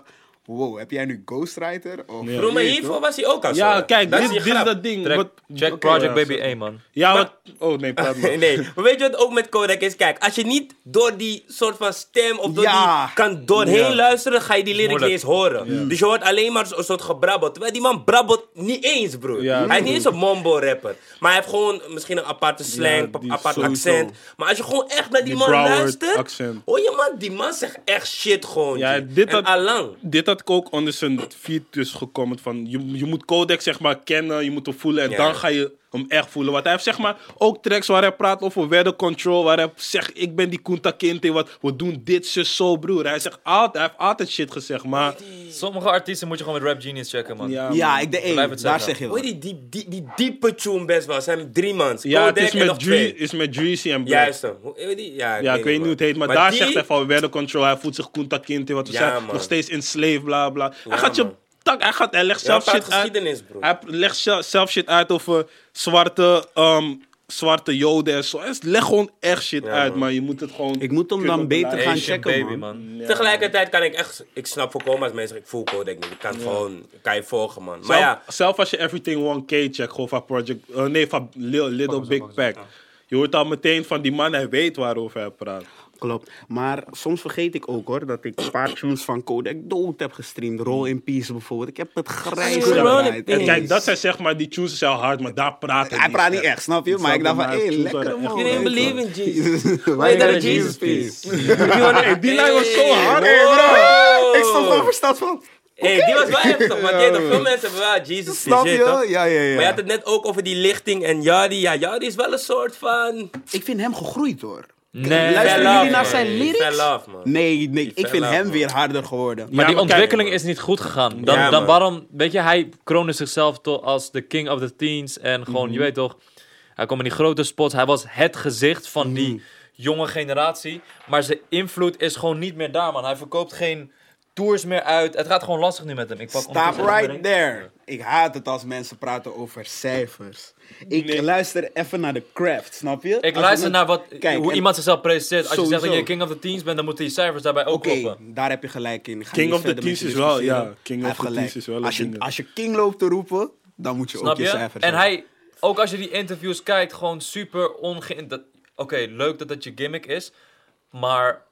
wow, heb jij nu ghostwriter? Of, Ja. Bro, maar Weet je hiervoor toch? was hij ook al zo. Ja, kijk, Dat dit, is dit die is grap. dat ding. Track- Wat, Check Oké, Project ja, Baby sorry. A, man. Ja, Maar- wat... Oh, nee, praat maar. Nee, maar weet je wat ook met Kodak is? Kijk, als je niet door die soort van stem of door Ja. die kan doorheen Ja. luisteren, ga je die lyrics niet Moeilijk. eens horen. Dus je hoort alleen maar een soort gebrabbel. Terwijl die man brabbelt niet eens, broer. Ja, hij is niet eens een mombo-rapper. Maar hij heeft gewoon misschien een aparte slang, Ja, die apart sowieso. accent. Maar als je gewoon echt naar die, Die man Broward luistert, accent. hoor je man, die man zegt echt shit gewoon. Ja, G. dit en had- allang. Dit had ik ook onder zijn feed dus gekomen van je, je moet Kodak zeg maar kennen, je moet hem voelen en Ja. dan ga je hem echt voelen. Want hij heeft zeg maar ook tracks waar hij praat over weather control, waar hij zegt ik ben die Kunta Kinte, wat we doen dit zus zo broer. Hij zegt altijd, hij heeft altijd shit gezegd, maar Sommige artiesten moet je gewoon met Rap Genius checken, man. ja, Ja, man. ik de Blijf één, het daar zeggen. zeg je Hoor je wat. die, die, die, die diepe tune best wel? zijn drie mans. Ja, het Kodak is en nog met, twee. Dre- is met Dreezy en Black. Juist hem. Hoe- weet je die? Ja, Ja, ik weet niet hoe het heet, maar, Maar daar die- zegt hij van weather control, hij voelt zich Kunta Kinte, wat we Ja, zijn man. nog steeds in slave, bla bla. hij gaat je man. tak, hij, gaat, hij legt Ja, zelf praat shit uit. geschiedenis, bro. Hij legt zelf zelf shit uit over zwarte, ehm, zwarte joden en zo. Hij legt gewoon echt shit Ja, uit, man. maar je moet het gewoon... Ik moet hem dan kunnen beter beluisteren. gaan Asian checken, baby, man. man. Tegelijkertijd kan ik echt, ik snap voorkomen als mensen, ik voel Kodak niet. Ik kan het gewoon, kan je volgen, man. Maar Zelf, ja, zelf als je Everything one K checkt, gewoon van Project... eh, nee, van Lil, Little Big Pack. Je hoort al meteen van die man, hij weet waarover hij praat. Klopt. Maar soms vergeet ik ook hoor, dat ik een paar tunes van Kodak dood heb gestreamd. Roll in Peace bijvoorbeeld. Ik heb het grijs Roll in gedraaid. Peace. En kijk, dat zijn zeg maar, die tunes zijn hard, maar daar praat hij Hij niet praat niet echt, snap je? Maar ik dacht van, Maar hé, tunes lekker waren man. you didn't believe in Jesus. Wij Why gaan that Jesus Jesus peace. Hey, die lijn was zo hard. Hey bro, ik stond gewoon versteld van. Hey, die was wel heftig, want je weet toch, veel mensen hebben wel Jesus Snap shit, je? toch? Ja, ja, ja. Maar je had het net ook over die lichting en Yadi. Ja, Yadi is wel een soort van... Ik vind hem gegroeid hoor. Nee. Luisteren Fell jullie off, naar man. zijn Die lyrics? fell off, man. Nee, nee, Die ik fell vind off, hem man. weer harder geworden. Maar die maar kijk- ontwikkeling is niet goed gegaan. Dan, Ja, dan man. waarom, weet je, hij kroonde zichzelf toch als de king of the teens. En gewoon, je weet toch, hij kwam in die grote spots. Hij was het gezicht van die jonge generatie. Maar zijn invloed is gewoon niet meer daar, man. Hij verkoopt geen tours meer uit. Het gaat gewoon lastig nu met hem. Ik pak Stop ondertussen right een there. Ik haat het als mensen praten over cijfers. Ik luister even naar de craft, snap je? Ik Als luister we- naar wat, Kijk, hoe en- iemand zichzelf presenteert. Als je zegt dat Sowieso. je king of the teens bent, dan moeten die cijfers daarbij ook Oké, kloppen. daar heb je gelijk in. Ik ga King niet of the verder met Teens je is wel, discussiëren. ja, King Hij of heeft the gelijk. Teens is wel een als je, ding. als je king loopt te roepen, dan moet je Snap ook je je? cijfers En hebben. hij, ook als je die interviews kijkt, gewoon super ongeïnteresseerd. Oké, leuk dat dat je gimmick is, maar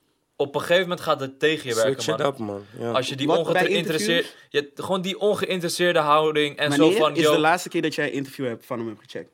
op een gegeven moment gaat het tegen je werken, Switch it man. up, man. Ja. Als je die Wat, bij ongeïnteresseerd, je, gewoon die ongeïnteresseerde houding en Wanneer zo van, is yo, de laatste keer dat jij een interview hebt van hem hebt gecheckt?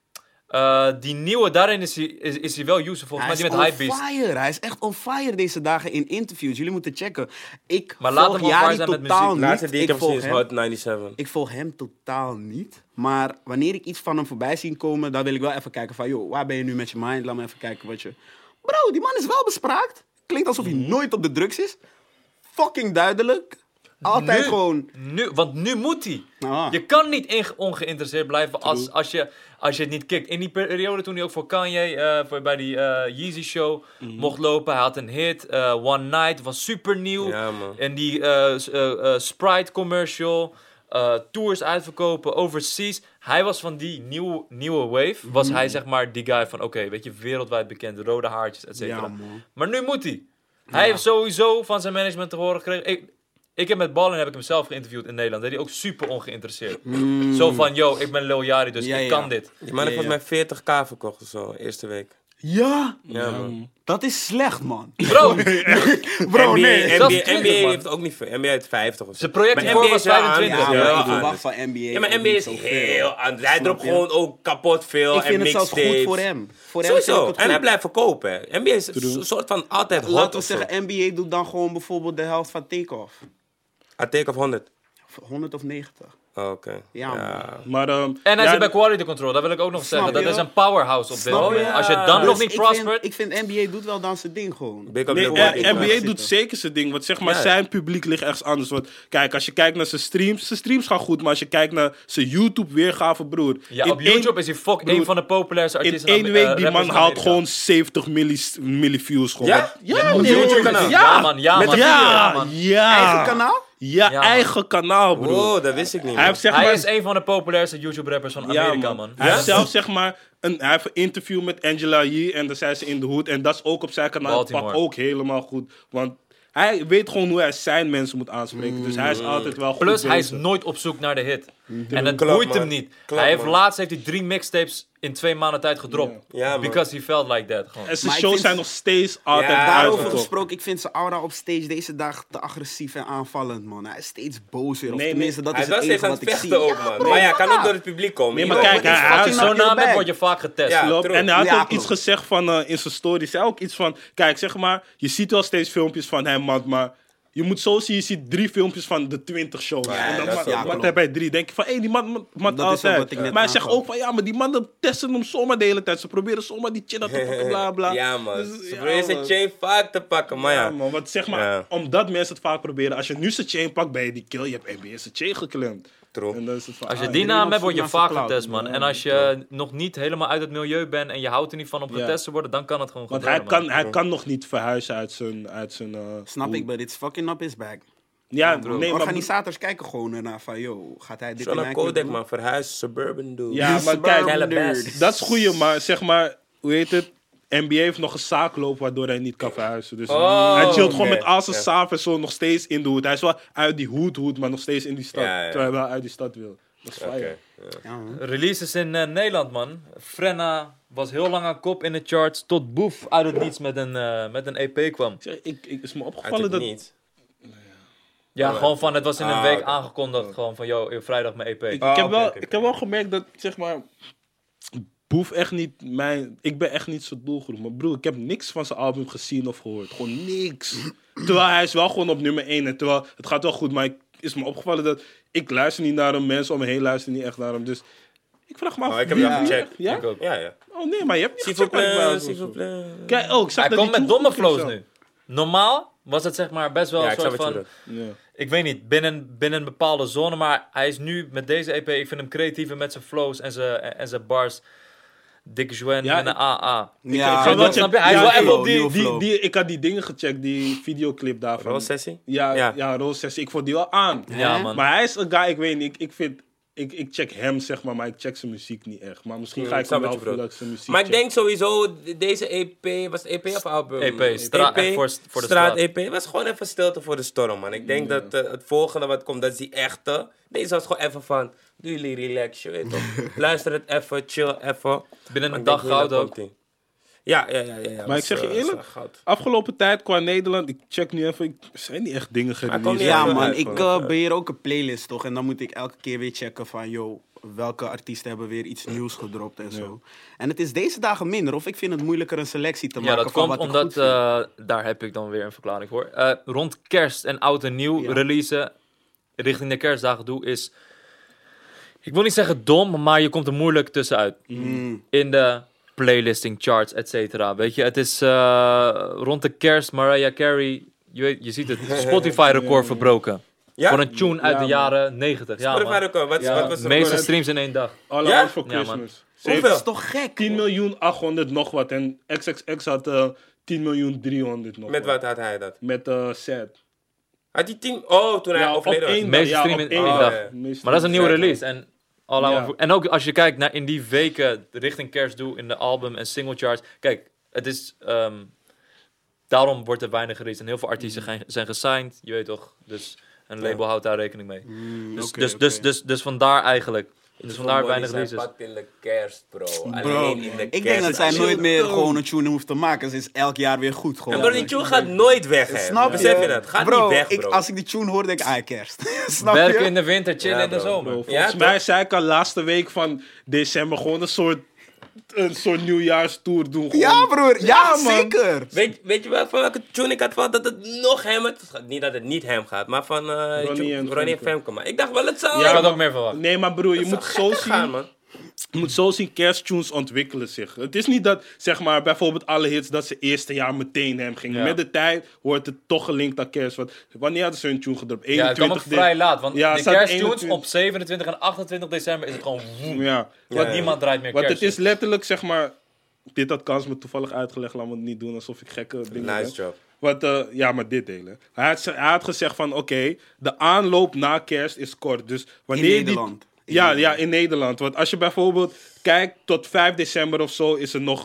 eh, die nieuwe, daarin is hij, is, is hij wel user, volgens Hij mij is die met on Hypebeast. fire. Hij is echt on fire deze dagen in interviews. Jullie moeten checken. Ik Maar laat volg hem on fire Yari zijn met totaal muziek. niet. Laatste die ik ik, heb gezien volg is hem, Hot negenennegentig. ik volg hem totaal niet. Maar wanneer ik iets van hem voorbij zie komen, dan wil ik wel even kijken van... Yo, waar ben je nu met je mind? Laat me even kijken wat je... Bro, die man is wel bespraakt. Klinkt alsof hij nooit op de drugs is. Fucking duidelijk. Altijd nu, gewoon... Nu, want nu moet hij. Ah. Je kan niet in- ongeïnteresseerd blijven als, als, je, als je het niet kikt. In die periode toen hij ook voor Kanye eh, voor, bij die eh, Yeezy Show mocht lopen. Hij had een hit, eh, One Night, was super nieuw. Ja, man. En die eh, s- eh, eh, Sprite commercial, eh, tours uitverkopen, overseas. Hij was van die nieuwe, nieuwe wave. Was hij zeg maar die guy van, oké, weet je, wereldwijd bekend, rode haartjes, et cetera. Ja, man. Maar nu moet hij. Hij heeft sowieso van zijn management te horen gekregen. Ik, ik heb met Ballin heb ik hem zelf geïnterviewd in Nederland. Deed hij ook super ongeïnteresseerd. Zo van, yo, ik ben Lil Yachty, dus Ja, ik ja. kan dit. Die man heeft Ja, volgens mij veertig k verkocht of zo, eerste week. Ja, Ja, man. dat is slecht, man. Bro, Bro, N B A, nee. N B A, dat is N B A twintig, man. heeft ook niet veel. N B A heeft vijftig of zo. zijn project Maar hiervoor N B A was is wel vijfentwintig. Ja, Ja, maar ja, ik verwacht ja. van N B A Ja, maar ook N B A niet is zoveel. heel anders. Hij Snap dropt je? gewoon ook kapot veel Ik en vind het zelfs mixtapes. goed voor hem. Voor hem vind Sowieso. ik het En goed. hij blijft verkopen. hè. N B A is een soort van altijd hot Laten we of zo. zeggen, N B A doet dan gewoon bijvoorbeeld de helft van Takeoff. A take of honderd. honderd of negentig. Oh, oké. Ja, man. Maar, ehm, En hij ja, zit bij quality control, dat wil ik ook nog Snap zeggen. Dat je? is een powerhouse op dit Snap moment. je? Als je dan nog Dus niet ik prospert... Vind, ik vind N B A doet wel dan zijn ding gewoon. Big up Nee, Lil eh, Wayne. ik N B A mag doet zitten. zeker zijn ding. Want zeg maar, Ja. zijn publiek ligt ergens anders. Want kijk, als je kijkt naar zijn streams, zijn streams gaan goed. Maar als je kijkt naar zijn YouTube-weergave, broer. Ja, in op YouTube één- is hij fuck broer, een van de populairste In artiesten. één eh, week, die rappers man in haalt Amerika. gewoon zeventig milli, milli-views. Gewoon. Ja? Wat- Ja, Ja, op nee. YouTube kanaal. Ja, Ja. man, ja, Met man. de Ja, man. ja. Eigen kanaal? Ja, Ja, eigen kanaal, broer. Wow, dat wist ik niet. Hij man. heeft zeg Hij maar... is een van de populairste YouTube-rappers van Ja, Amerika, man. Hij heeft zelf zeg maar een, hij heeft een interview met Angela Yee en daar zijn ze in de hoed. En dat is ook op zijn kanaal. Baltimore. Pakt ook helemaal goed. Want hij weet gewoon hoe hij zijn mensen moet aanspreken. Dus hij is altijd wel goed Plus, hij is bezig. nooit op zoek naar de hit. En het Klopt, boeit hem man. niet. Klopt, hij heeft man. laatst heeft hij drie mixtapes in twee maanden tijd gedropt. Ja, man. Because he felt like that. Gewoon. En zijn Maar ik shows vind- zijn nog steeds altijd Ja, Daarover uitverkocht. gesproken, ik vind zijn aura op stage deze dag te agressief en aanvallend, man. Hij is steeds bozer. Of Nee, tenminste, dat Hij is was het steeds enige aan wat het ik vechten zie. ook, man. Maar ja, kan ook door het publiek komen. Nee, maar Yo, kijk, wat is hij- hij fucking had Zo'n knock your naam back. word je vaak getest. Ja. Klopt. true. En hij had Ja, ook klopt. iets gezegd van, uh, in zijn story. Hij zei ook iets van, kijk, zeg maar, je ziet wel steeds filmpjes van hem, man, maar je moet zo zien, je ziet drie filmpjes van de twintig shows. Ja, en dan dat is man, wel man, klopt. heb hij drie. Denk je van, hé, hey, die man, man, man Dat is ook altijd. wat ik net Maar hij zegt aangaf. ook van, ja, maar die mannen testen hem zomaar de hele tijd. Ze proberen zomaar die chin te pakken, bla bla. Ja, man. Dus, Ze ja, proberen zijn man. chain vaak te pakken, maar Ja, ja. man, want zeg maar, Ja. omdat mensen het vaak proberen. Als je nu zijn chain pakt, ben je die kill. Je hebt N B A zijn chain geklemd. True. En dan is het van, Als je ah, die iedereen naam op hebt, zoek word je naar zijn vaak clout. getest, man. Ja, En als je nog niet helemaal uit het milieu bent en je houdt er niet van om Ja. getest te worden, dan kan het gewoon Want gebeuren, hij man. kan, hij kan nog niet verhuizen uit zijn... Uit zijn uh, Snap hoe- ik, but it's fucking up his bag. Ja, Bro, nee, maar... organisators kijken gewoon ernaar van, yo, gaat hij dit Zo in naar mijn club Kodak, doen? man. Verhuis, suburban dude. Ja, maar Suburban kijk, nerd. dat is goeie, maar zeg maar, hoe heet het? N B A heeft nog een zaak lopen waardoor hij niet kan verhuizen. Dus Oh, hij chillt gewoon oké. met al zijn Ja. saaf en zo nog steeds in de hoed. Hij is wel uit die hoed, hoed, maar nog steeds in die stad. Ja, ja. Terwijl hij wel uit die stad wil. Dat is Oké. fire. ja. Ja, man. Releases in eh, Nederland, man. Frenna was heel lang aan kop in de charts, tot Boef uit het niets met een, eh, met een E P kwam. Ik zeg, ik, ik is me Uit opgevallen het dat... niet. Ja, Oh, gewoon van, het was in een ah, week oké. aangekondigd, gewoon van, yo, vrijdag mijn E P. Ik, Oh, ik, heb oké, wel, oké, oké. ik heb wel gemerkt dat, zeg maar, Boef echt niet mijn... Ik ben echt niet zijn doelgroep. Maar broer, ik heb niks van zijn album gezien of gehoord. Gewoon niks. Terwijl hij is wel gewoon op nummer één. En terwijl, het gaat wel goed, maar ik, is me opgevallen dat... Ik luister niet naar hem, mensen om me heen luisteren niet echt naar hem. Dus ik vraag me af... Oh, ik heb wie- hem wie- gecheckt. Ja? Ik ook. Ja, ja. Oh nee, maar je hebt niet S'il vous gecheckt waar ik plaît, was s'il of vous zo. plaît. Kijk, oh, ik zag Hij dat komt die met toen domme goed ging flows zo. nu. Normaal was het zeg maar best wel Ja, een ik snap soort wat je van... bedoelt. Ja. Ik weet niet, binnen, binnen een bepaalde zone, maar hij is nu met deze E P, ik vind hem creatiever met zijn flows en zijn, en zijn bars. Dick Joen Ja, en een A A. Ja, Ik ga wel wel snap checken. je? Hij is wel even flow, op die- nieuwe Die, flow. die, ik had die dingen gecheckt, die videoclip daarvan. Rose sessie? Ja, ja. Ja. Rose Sessie. Ik vond die wel aan. Ja, Hè? man. Maar hij is een guy, ik weet niet, ik, ik vind... Ik, ik check hem, zeg maar, maar ik check zijn muziek niet echt. Maar misschien Hmm, ga ik ik hem snap wel wat je voelen dat ik zijn muziek Maar ik check. denk sowieso, deze E P, was het E P of album? E P, stra- echt voor- voor de straat. E P, was gewoon even stilte voor de storm, man. Ik denk dat eh, het volgende wat komt, dat is die echte. Deze was gewoon even van, doe jullie relax, je weet toch. Luister het even, chill even. Binnen Maar een ik dag denk, goud daar ook. komt ie. Ja, ja, ja, ja, ja. Maar was, ik zeg je eh, eerlijk, was, eh, goud. afgelopen tijd qua Nederland, ik check nu even, ik, er zijn niet echt dingen komt gereleased. niet Ja, Ja, man, ja, ik ja. uh, beheer ook een playlist, toch? En dan moet ik elke keer weer checken van, yo, welke artiesten hebben weer iets nieuws gedropt en zo. En het is deze dagen minder, of ik vind het moeilijker een selectie te Ja, maken dat van komt wat ik omdat, goed vind. eh, daar heb ik dan weer een verklaring voor. Eh, rond kerst en oud en nieuw Ja. releasen, richting de kerstdagen doe, is... Ik wil niet zeggen dom, maar je komt er moeilijk tussenuit. Mm. In de playlisting charts, et cetera. Weet je, het is eh, rond de kerst, Mariah Carey, je, weet, je ziet het, Spotify-record verbroken. Ja? Voor een tune uit Ja, de man. jaren negentig. Ja, Spotify man. record, wat, Ja. wat was De het meeste record? streams in één dag. All Ja? Out for Ja, man. Christmas. Ze Dat Hoeveel? is toch gek? tien miljoen achthonderd nog wat. En X X X had uh, tien miljoen driehonderd nog Met wat. wat had hij dat? Met uh, Sad. Had hij tien? Oh, toen hij Ja, op overleden was. één Meeste dag. Ja, stream op in één één dag. dag. Meeste Maar dat is een nieuwe Vet, release. En, All Ja. Out for- en ook als je kijkt naar in die weken richting kerst doe in de album en single charts. Kijk, het is... ehm, daarom wordt er weinig gereleased. En heel veel artiesten Mm. zijn, zijn gesigned. Je weet toch. Dus een label houdt daar rekening mee. Mm, Dus, oké, dus, oké. dus, dus, dus vandaar eigenlijk. Dus vandaar weinig releases. releases. Pakt in de kerst, bro. Bro, Alleen in de ik denk dat zij kerst. nooit meer gewoon een tune hoeft te maken. Ze is elk jaar weer goed. Gewoon. En bro, die tune gaat nooit weg, hè. Snap je? Besef je dat? Gaat bro, niet weg, ik, bro. als ik die tune hoor, denk ik, ah, kerst. Snap Werken je? in de winter, chillen Ja, in de bro, zomer. Bro, Ja, volgens toch? mij zei ik al laatste week van december gewoon een soort, een soort nieuwjaarstour doen. Gewoon. Ja, broer. Ja, Ja, man. zeker. Weet, weet je wel van welke tune ik had van dat het nog hem... Het gaat, niet dat het niet hem gaat, maar van uh, Ronnie en Ronnie en Femke. Femke. Maar ik dacht wel, het zou... Ik had ook meer verwacht. Nee, maar broer, je het moet zou zo gekker gaan, zien. man. Je moet zo zien, kersttunes ontwikkelen zich. Het is niet dat, zeg maar, bijvoorbeeld alle hits dat ze eerste jaar meteen hem gingen. Ja. Met de tijd wordt het toch gelinkt aan kerst. Want wanneer hadden ze hun tune gedropt? Ja, het kwam ook eenentwintig vrij laat. Want Ja, de het staat kersttunes eenentwintig op zevenentwintig en achtentwintig december is het gewoon... woem. Ja. Ja, ja. Niemand draait meer Want kerst. het is letterlijk, zeg maar... Dit had Kans me toevallig uitgelegd. Laten we het niet doen alsof ik gekke dingen Nice ben. job. Want, eh, ja, maar dit delen. Hij had, ze- hij had gezegd van, oké, de aanloop na kerst is kort. Dus wanneer In je die- Nederland. In ja, Nederland. ja, in Nederland. Want als je bijvoorbeeld kijkt tot vijf december of zo, is er nog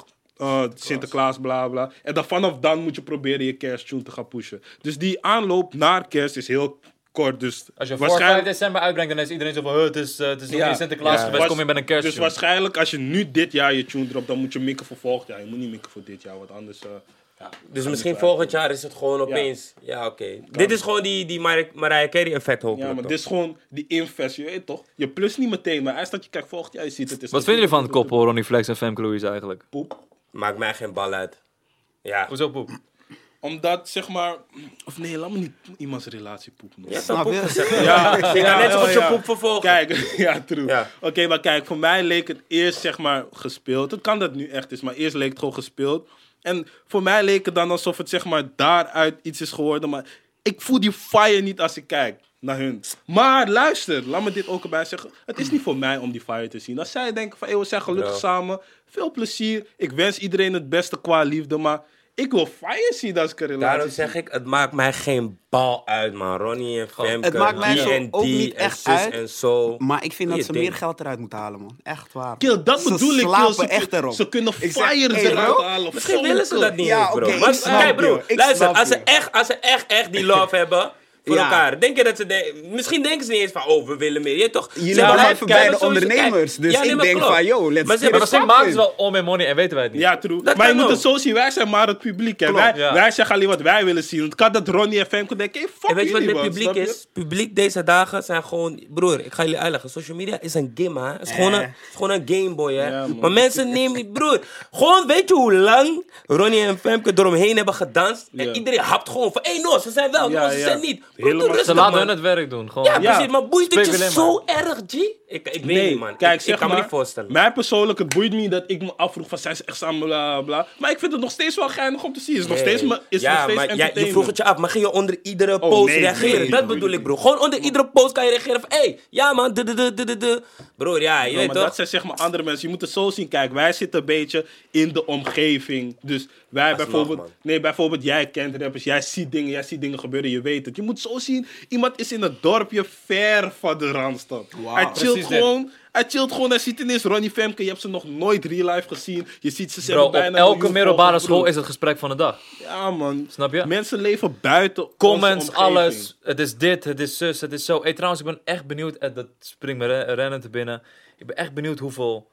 uh, Sinterklaas, bla bla. En dan vanaf dan moet je proberen je kersttune te gaan pushen. Dus die aanloop naar kerst is heel kort. Dus Als je voor vijf december uitbrengt, dan is iedereen zo van, "Huh, het is, uh, het is nog Ja. niet Sinterklaas Ja. geweest, Was- kom je met een kerst. Dus waarschijnlijk als je nu dit jaar je tune dropt, dan moet je mikken voor volgend jaar. Je moet niet mikken voor dit jaar, want anders... Uh, ja, Dus gaat misschien niet volgend jaar is het gewoon opeens... Ja, oké. Dit is gewoon die, die Mar- Mariah Carey effect Ja, hopelijk, maar toch? dit is gewoon die invest, je weet toch? Je plus niet meteen, maar als dat je kijkt volgend jaar, je ziet het. Is Wat vinden jullie van het koppel Ronnie Flex en Femke Louise eigenlijk? Poep. Maakt mij geen bal uit. Ja. Hoezo poep? Omdat, zeg maar... Of nee, laat me niet iemands relatie poep noemen. Je hebt Snap dan je? poep gezegd. Ja, Je kan net zo goed je ja. poep vervolgen. Kijk, ja, true. Ja. Oké, maar kijk, voor mij leek het eerst zeg maar gespeeld. Het kan dat het nu echt is, maar eerst leek het gewoon gespeeld. En voor mij leek het dan alsof het zeg maar daaruit iets is geworden. Maar ik voel die fire niet als ik kijk naar hun. Maar luister, laat me dit ook erbij zeggen. Het is niet voor mij om die fire te zien. Als zij denken van, hey, we zijn gelukkig Bro. samen. Veel plezier. Ik wens iedereen het beste qua liefde, maar... Ik wil fire zien als ik een relatie Daarom zeg ik, het maakt mij geen bal uit, man. Ronnie en Femke, Het maakt mij die zo en ook die niet en echt zus uit. en zo. Maar ik vind dat Je ze ding. meer geld eruit moeten halen, man. Echt waar. Kill, dat Ze bedoel ik, Kill. slapen Ze, echt erop. ze kunnen Ik zeg, fire hey, eruit bro, halen. Misschien Volle willen ze dat niet Ja, eens, bro. oké, maar ik snap kijk, bro, je. Ik luister, snap als ze, je. echt, als ze echt, echt die love hebben voor Ja. elkaar, denk je dat ze... De, misschien denken ze niet eens van, oh, we willen meer. Je toch? Jullie Ze zijn blijven- even beide blijven sowieso- ondernemers. kijk, Dus ja, nee, ik maar denk klopt. van, yo, let's Maar ze get hebben Maar misschien it maken ze poppin'. wel all my money en weten wij het niet. Ja, true. Dat Maar je kan moet het ook. zo zien, wij zijn maar het publiek. Hè. Wij, ja. wij zeggen alleen wat wij willen zien. Het kan dat Ronnie en Femke denken, hey, fuck En weet je wat jullie, met man, publiek snap je? is? Publiek deze dagen zijn gewoon... Broer, ik ga jullie uitleggen. Social media is een game, hè. Het is gewoon een, het is gewoon een gameboy, hè. Ja, man. maar mensen nemen... Broer, gewoon weet je hoe lang Ronnie en Femke eromheen hebben gedanst? Ja. En iedereen hapt gewoon van... Hé, hey, no, ze zijn wel, Ja, no, ze ja. zijn niet. Broer, Helemaal- doe rustig, Ze laten man. hun het werk doen. Gewoon. Ja, Ja. precies. Maar boeit het je Speculeren zo erg, G? Ik, ik weet Nee, niet, man. kijk, ik, zeg ik kan maar, me niet voorstellen. Mij persoonlijk, het boeit me niet dat ik me afvroeg van zijn ze echt samen, bla bla. Maar ik vind het nog steeds wel geinig om te zien. Het is nog steeds, me- is ja, nog steeds maar ja, je entertainment. vroeg het je af, maar ging je onder iedere post nee, reageren? nee, dat nee, bedoel nee. ik, bro. Gewoon onder iedere post kan je reageren van... Hé, hey, ja man, de de de de de de. Broer, ja, je Ja, weet maar toch? dat zijn zeg maar andere mensen. Je moet het zo zien. Kijk, wij zitten een beetje in de omgeving. Dus wij is bijvoorbeeld... lach, man. nee, bijvoorbeeld jij kent rappers. Jij ziet dingen, jij ziet dingen gebeuren. Je weet het. Je moet zo zien. Iemand is in het dorpje ver van de Randstad. Wauw. Hij chillt Precies dit. gewoon... Hij chillt gewoon. Hij ziet ineens Ronnie Femke. Je hebt ze nog nooit real life gezien. Je ziet ze Bro, zeggen op bijna een elke miljoen middelbare volgers, school broer. is het gesprek van de dag. Ja, man. Snap je? Mensen leven buiten onze Comments, omgeving. alles. Het is dit, het is zus, het is zo. Hey, trouwens, ik ben echt benieuwd. eh, Dat springt me re- rennen te binnen. Ik ben echt benieuwd hoeveel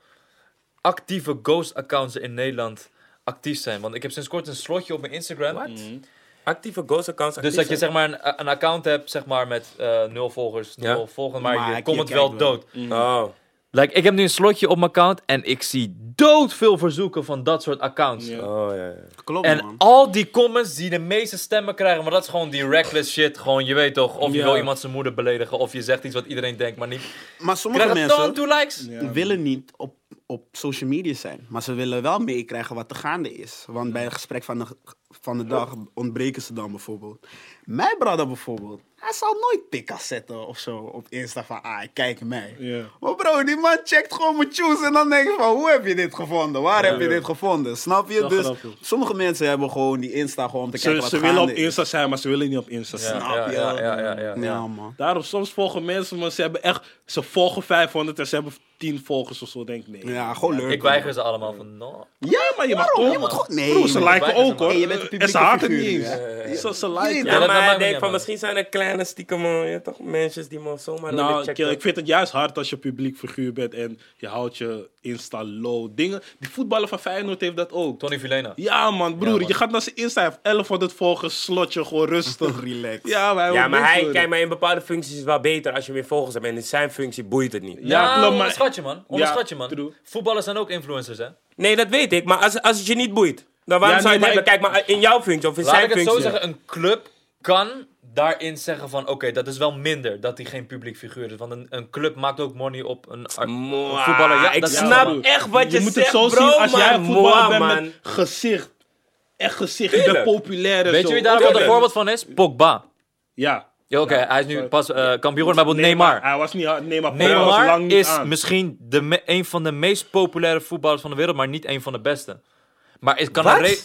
actieve ghost-accounts er in Nederland actief zijn. Want ik heb sinds kort een slotje op mijn Instagram. Wat? Actieve ghost accounts. Dus dat je zeg maar een, een account hebt zeg maar, met eh, nul volgers, Ja. nul volgers, maar, Maar je je comment kijkt wel wel. dood. Oh. Like, ik heb nu een slotje op mijn account en ik zie dood veel verzoeken van dat soort accounts. Ja. Oh, ja, ja. Klopt, En man. al die comments die de meeste stemmen krijgen, maar dat is gewoon die reckless shit. Gewoon, je weet toch, of je Ja. wil iemand zijn moeder beledigen, of je zegt iets wat iedereen denkt, maar niet. Maar sommige Krijgen mensen ton two likes. Ja. willen niet op, op social media zijn. Maar ze willen wel meekrijgen wat er gaande is. Want bij het gesprek van de, van de dag ontbreken ze dan bijvoorbeeld. Mijn brother bijvoorbeeld. Hij zal nooit pikkas zetten of zo op Insta van, ah, kijk mij. Ja. Maar bro, die man checkt gewoon mijn tunes en dan denk je van, hoe heb je dit gevonden? Waar heb je dit gevonden? Snap je? Dat Dus grappig. sommige mensen hebben gewoon die Insta gewoon om te kijken Ze, wat ze willen gaande op is. Insta zijn, maar ze willen niet op Insta Ja, zijn. Snap ja, je? ja, ja, ja, ja. Ja, man. Daarom, soms volgen mensen, maar ze hebben echt... Ze volgen vijfhonderd en ze hebben tien volgers of zo, denk ik. Nee. Ja, gewoon leuk. Ik weiger ze allemaal van, no. Ja, maar je mag waarom? toch- Je moet gewoon... Nee, Broer, ze man. liken wijken ze ook, hoor. maar. Hey, je bent een en ze publieke haten niet figuur, eens. ja. Ze, ze liken. Ja, dat maar maakt hij me denkt niet van uit, misschien zijn er kleine stiekem man, ja, toch mensen die me zomaar Nou, willen checken. kill, ik vind het juist hard als je publiek figuur bent en je houdt je Insta low. Dingen, die voetballer van Feyenoord heeft dat ook. Tony Vilena. Ja man, broer, Ja, man. je gaat naar zijn Insta, hij heeft elfhonderd volgers, slotje, gewoon rustig. Relax. Ja, maar hij Ja, wil maar niks hij, worden. kijk, maar in bepaalde functies is het wel beter als je meer volgers hebt. En in zijn functie boeit het niet. Ja, Ja, klopt, maar- onderschat je man. Onderschat je man. true. Voetballers zijn ook influencers hè. Nee, dat weet ik. Maar als, als het je niet boeit, dan waarom Ja, zou je nee, het hebben? maar Kijk, maar in jouw functie of in Laat zijn ik het functie. zo zeggen, een club kan daarin zeggen van oké, dat is wel minder dat hij geen publiek figuur is. Want een, een club maakt ook money op een, ar- een Mwah, voetballer. Ja, ik dat is snap wel- echt wat je, je moet zegt, het zo bro, zien als man. jij een voetballer Mwah, bent man. met gezicht. Echt gezicht, je Tuurlijk. bent populair en Weet zo. je wie daar wel een Tuurlijk. voorbeeld van is? Pogba. Ja. Ja, oké, hij is nu pas eh kampioen geworden, maar Neymar. Hij was niet hard. Neymar, Neymar was Neymar lang niet is aan. misschien de me- een van de meest populaire voetballers van de wereld, maar niet een van de beste. Maar is, kan Wat? een re-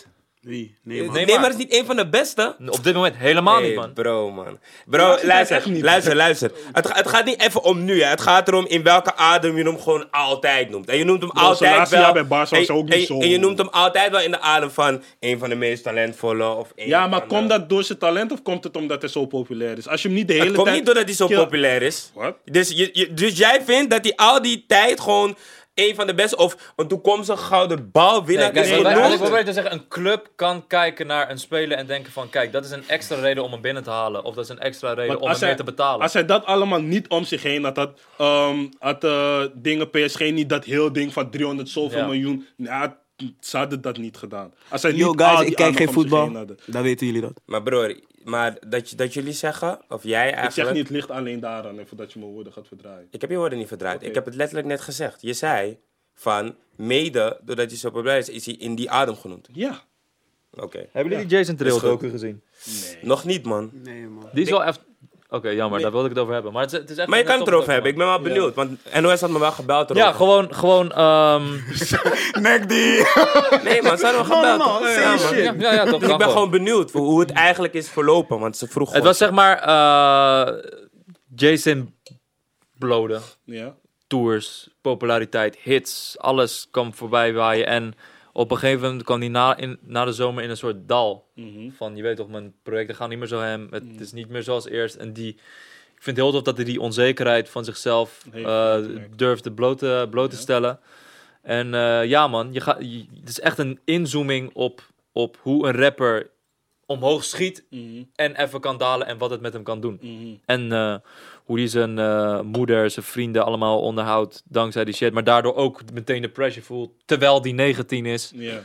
Wie? Nee, man. Nee, Neymar is niet een van de beste. Op dit moment helemaal Hey, niet, man. bro, man. Bro, Ja, het luister, echt niet. luister, luister. Het, ga- het gaat niet even om nu, hè. Het gaat erom in welke adem je hem gewoon altijd noemt. En je noemt hem Bro, zijn altijd laatste wel... jaar bij Barca was en, ook niet en- zo. En je noemt hem altijd wel in de adem van een van de meest talentvolle of een Ja, maar van komt de... dat door zijn talent of komt het omdat hij zo populair is? Als je hem niet de hele Het komt tijd... niet doordat hij zo Kill- populair is. Wat? Dus, je, je- dus jij vindt dat hij al die tijd gewoon een van de beste of een toekomstige gouden balwinnaar Nee, is kijk, wat, genoemd? wat ik probeer te zeggen, een club kan kijken naar een speler en denken van, kijk, dat is een extra reden om hem binnen te halen. Of dat is een extra reden Want om hem als meer hij- te betalen. Als hij dat allemaal niet om zich heen had, had, ehm, had eh, dingen P S G niet dat heel ding van driehonderd zoveel Ja. miljoen. Ja, ze hadden dat niet gedaan. Als hij Yo niet al guys, die ik kijk aandacht geen om zich voetbal. heen hadden. Dan weten jullie dat. Maar broer, maar dat, je- dat jullie zeggen, of jij eigenlijk... Ik zeg niet, het ligt alleen daaraan, even dat je mijn woorden gaat verdraaien. Ik heb je woorden niet verdraaid. Oké. Ik heb het letterlijk net gezegd. Je zei van, mede doordat hij zo populair is, is hij in die adem genoemd. Ja. Oké. Hebben jullie die Jason Trill Is goed. docu gezien? Nee. Nog niet, man. Nee, man. Die is wel echt... Oké, jammer, daar wilde ik het over hebben. Maar het is, het is echt Maar je net kan het op erover het hebben. Ik ben wel benieuwd. Want N O S had me wel gebeld erover. Ja, gewoon, gewoon, ehm Nek die! Nee, man, ze hadden me No, no, gebeld. no, toch? say Ja, man. shit. ja, ja, ja, toch, Ik kan ben gewoon benieuwd voor hoe het eigenlijk is verlopen. Want ze vroeg Het was zeg maar, eh Jason blode. Ja. Tours, populariteit, hits, alles kwam voorbij waaien. En op een gegeven moment kwam hij na, in, na de zomer in een soort dal. Mhm. Van, je weet toch, mijn projecten gaan niet meer zo hem. Het is niet meer zoals eerst. En die, ik vind het heel tof dat hij die onzekerheid van zichzelf Heeft eh, gemerkt. durfde bloot te, bloot te stellen. En eh, ja man, je gaat, je- het is echt een inzooming op, op hoe een rapper omhoog schiet Mhm. en even kan dalen en wat het met hem kan doen. Mhm. En eh, hoe hij zijn eh, moeder, zijn vrienden allemaal onderhoudt dankzij die shit. Maar daardoor ook meteen de pressure voelt, terwijl die negentien is. Ja.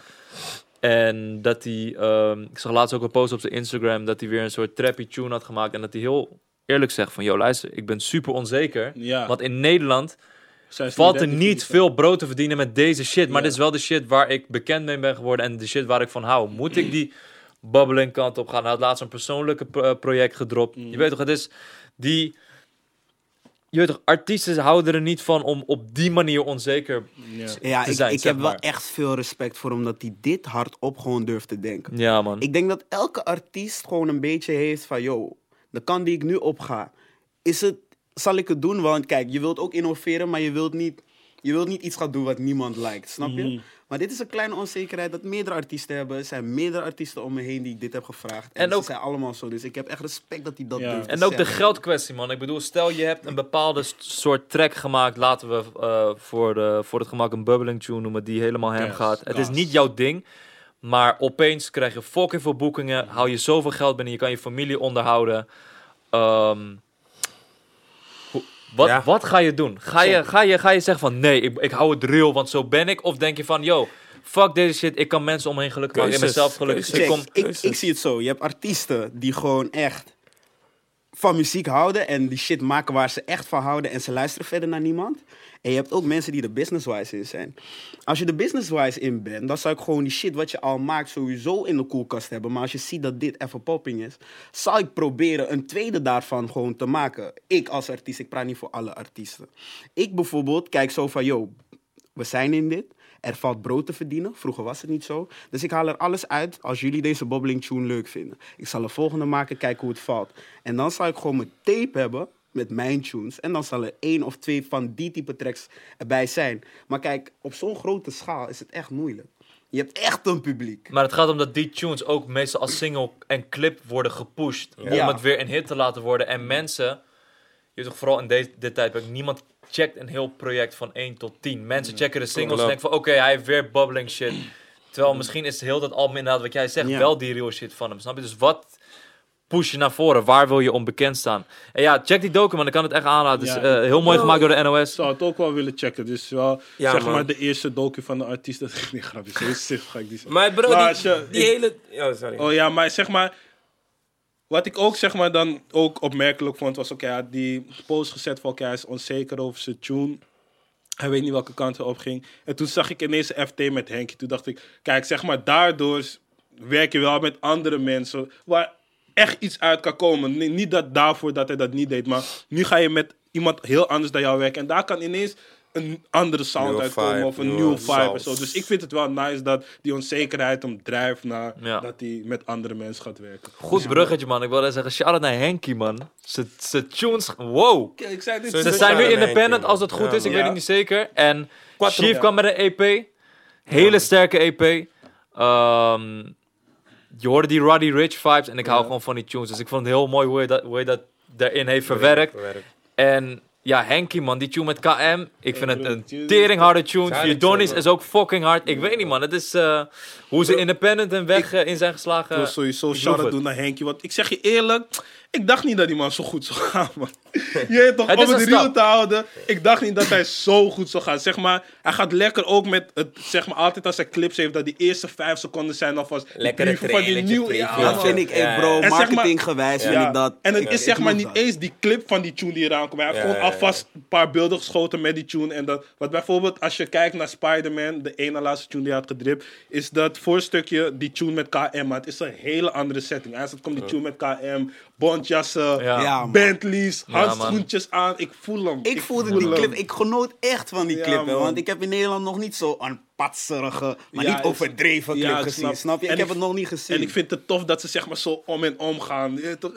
En dat hij, ehm, ik zag laatst ook een post op zijn Instagram, dat hij weer een soort trappy tune had gemaakt. En dat hij heel eerlijk zegt van, yo luister, ik ben super onzeker. Ja. Want in Nederland Zijn valt er studenten niet veel brood te verdienen met deze shit. Maar Ja. dit is wel de shit waar ik bekend mee ben geworden en de shit waar ik van hou. Moet ik die bubbling kant op gaan? Hij had laatst een persoonlijke pro- eh, project gedropt. Mm. Je weet toch, het is die... Je weet toch, artiesten houden er niet van om op die manier onzeker Ja. Ja, te ik, zijn, ik zeg heb wel maar. echt veel respect voor hem dat hij dit hardop gewoon durft te denken. Ja, man. Ik denk dat elke artiest gewoon een beetje heeft van, yo, de kant die ik nu opga, is het, zal ik het doen? Want kijk, je wilt ook innoveren, maar je wilt niet, je wilt niet iets gaan doen wat niemand lijkt, snap je? Mhm. Maar dit is een kleine onzekerheid dat meerdere artiesten hebben. Er zijn meerdere artiesten om me heen die ik dit heb gevraagd. En, En ze ook- zijn allemaal zo, dus ik heb echt respect dat hij dat Ja. durft te En ook de zeggen. geldkwestie, man. Ik bedoel, stel je hebt een bepaalde st- soort track gemaakt. Laten we eh, voor, de, voor het gemak een bubbling tune noemen die helemaal hem Gas, gaat. Het is gas. niet jouw ding. Maar opeens krijg je fucking veel boekingen. Hou je zoveel geld binnen. Je kan je familie onderhouden. Ehm, hoe- wat, Ja. wat ga je doen? Ga je, ga je, ga je zeggen van nee, ik, ik hou het real, want zo ben ik? Of denk je van, yo, fuck deze shit. Ik kan mensen om me heen gelukkig maken. Ik ben Keuzes, zelf gelukkig. keuzes. Ik Check, kom, ik, ik zie het zo. Je hebt artiesten die gewoon echt van muziek houden en die shit maken waar ze echt van houden en ze luisteren verder naar niemand. En je hebt ook mensen die er business-wise in zijn. Als je er business-wise in bent, dan zou ik gewoon die shit wat je al maakt sowieso in de koelkast hebben. Maar als je ziet dat dit even popping is, zal ik proberen een tweede daarvan gewoon te maken. Ik als artiest, ik praat niet voor alle artiesten. Ik bijvoorbeeld kijk zo van, yo, we zijn in dit. Er valt brood te verdienen. Vroeger was het niet zo. Dus ik haal er alles uit als jullie deze bubbling tune leuk vinden. Ik zal een volgende maken, kijken hoe het valt. En dan zal ik gewoon mijn tape hebben met mijn tunes. En dan zal er één of twee van die type tracks erbij zijn. Maar kijk, op zo'n grote schaal is het echt moeilijk. Je hebt echt een publiek. Maar het gaat om dat die tunes ook meestal als single en clip worden gepusht. Ja. Om het weer een hit te laten worden. En mensen, je weet toch vooral in deze, dit tijdperk, niemand checkt een heel project van één tot tien. Mensen checken de singles en denken van oké, hij heeft weer bubbling shit. Terwijl misschien is het heel dat album inderdaad wat jij zegt, Ja. wel die real shit van hem. Snap je? Dus wat push je naar voren? Waar wil je onbekend staan? En ja, check die docu man, ik kan het echt aanraden. Het is Ja. eh, heel mooi gemaakt door de N O S. Ik zou het ook wel willen checken. Dus wel, Ja, zeg man. maar, de eerste docu van de artiest. Dat is niet grappig. Zo sif ga ik die zeggen. Maar bro, Maar die, als je- die ik- hele... Oh, sorry. Oh ja, maar zeg maar... Wat ik ook zeg maar dan ook opmerkelijk vond, was oké, hij had die post gezet van oké, hij is onzeker over zijn tune. Hij weet niet welke kant hij op ging. En toen zag ik ineens een F T met Henkie. Toen dacht ik, kijk, zeg maar, daardoor werk je wel met andere mensen waar echt iets uit kan komen. Nee, niet dat daarvoor dat hij dat niet deed, maar nu ga je met iemand heel anders dan jou werken. En daar kan ineens een andere sound Nieuwe uitkomen vibe, of een nieuwe nieuwe vibe sound. en zo. Dus ik vind het wel nice dat die onzekerheid hem drijft naar Ja. dat hij met andere mensen gaat werken. Goed bruggetje, man. Ik wilde zeggen, shout-out naar Henky, man. Ze tunes, wow. Kijk, ik zei dit. Zo- Ze zo- zijn nu shout-out naar independent Henky, als het goed man. is, ik Ja, weet man. het niet zeker. En Quattro. Chief kwam met een E P. Hele sterke E P. Ehm, je hoorde die Roddy Rich vibes en ik hou Ja. gewoon van die tunes. Dus ik vond het heel mooi hoe je dat, hoe je dat daarin heeft verwerkt. En ja, Henky, man, die tune met K M. Ik vind het een teringharde tune. Harde Vierdonis tune, is ook fucking hard. Ik weet niet, man. Het is eh, hoe ze independent en weg eh, in zijn geslagen. Ik wil sowieso ik shout-out proef doen naar Henky. Want ik zeg je eerlijk, ik dacht niet dat die man zo goed zou gaan, man. Je weet toch, Het om is het een real stap. te houden. Ik dacht niet dat hij zo goed zou gaan. Zeg maar, hij gaat lekker ook met het, zeg maar, altijd als hij clips heeft, dat die eerste vijf seconden zijn alvast de Lekkere preview van die trailertje, nieuwe. preview. Ja, Dat vind ik, Ja, echt, bro, ja. En zeg maar- marketinggewijs vind Ja. ik dat. En het ik- is ik zeg maar love niet dat. eens die clip van die tune die eraan komt. Hij heeft Ja, gewoon ja, ja. alvast een paar beelden geschoten met die tune. En dat, wat bijvoorbeeld, als je kijkt naar Spider-Man, de ene laatste tune die hij had gedript, is dat voorstukje die tune met K M. Maar het is een hele andere setting. Eerst komt die tune met K M, bondjassen, Ja. Ja, man. Bentleys, man. handschoentjes aan. Ik voel hem. Ik voelde voel die hem. clip, ik genoot echt van die Ja, clip. hè, man. want ik heb in Nederland nog niet zo een patserige, maar Ja, niet ik- overdreven clip ja, ik gezien. snap. Snap je? Ik En heb ik- het nog niet gezien. En ik vind het tof dat ze zeg maar zo om en om gaan. Je weet toch,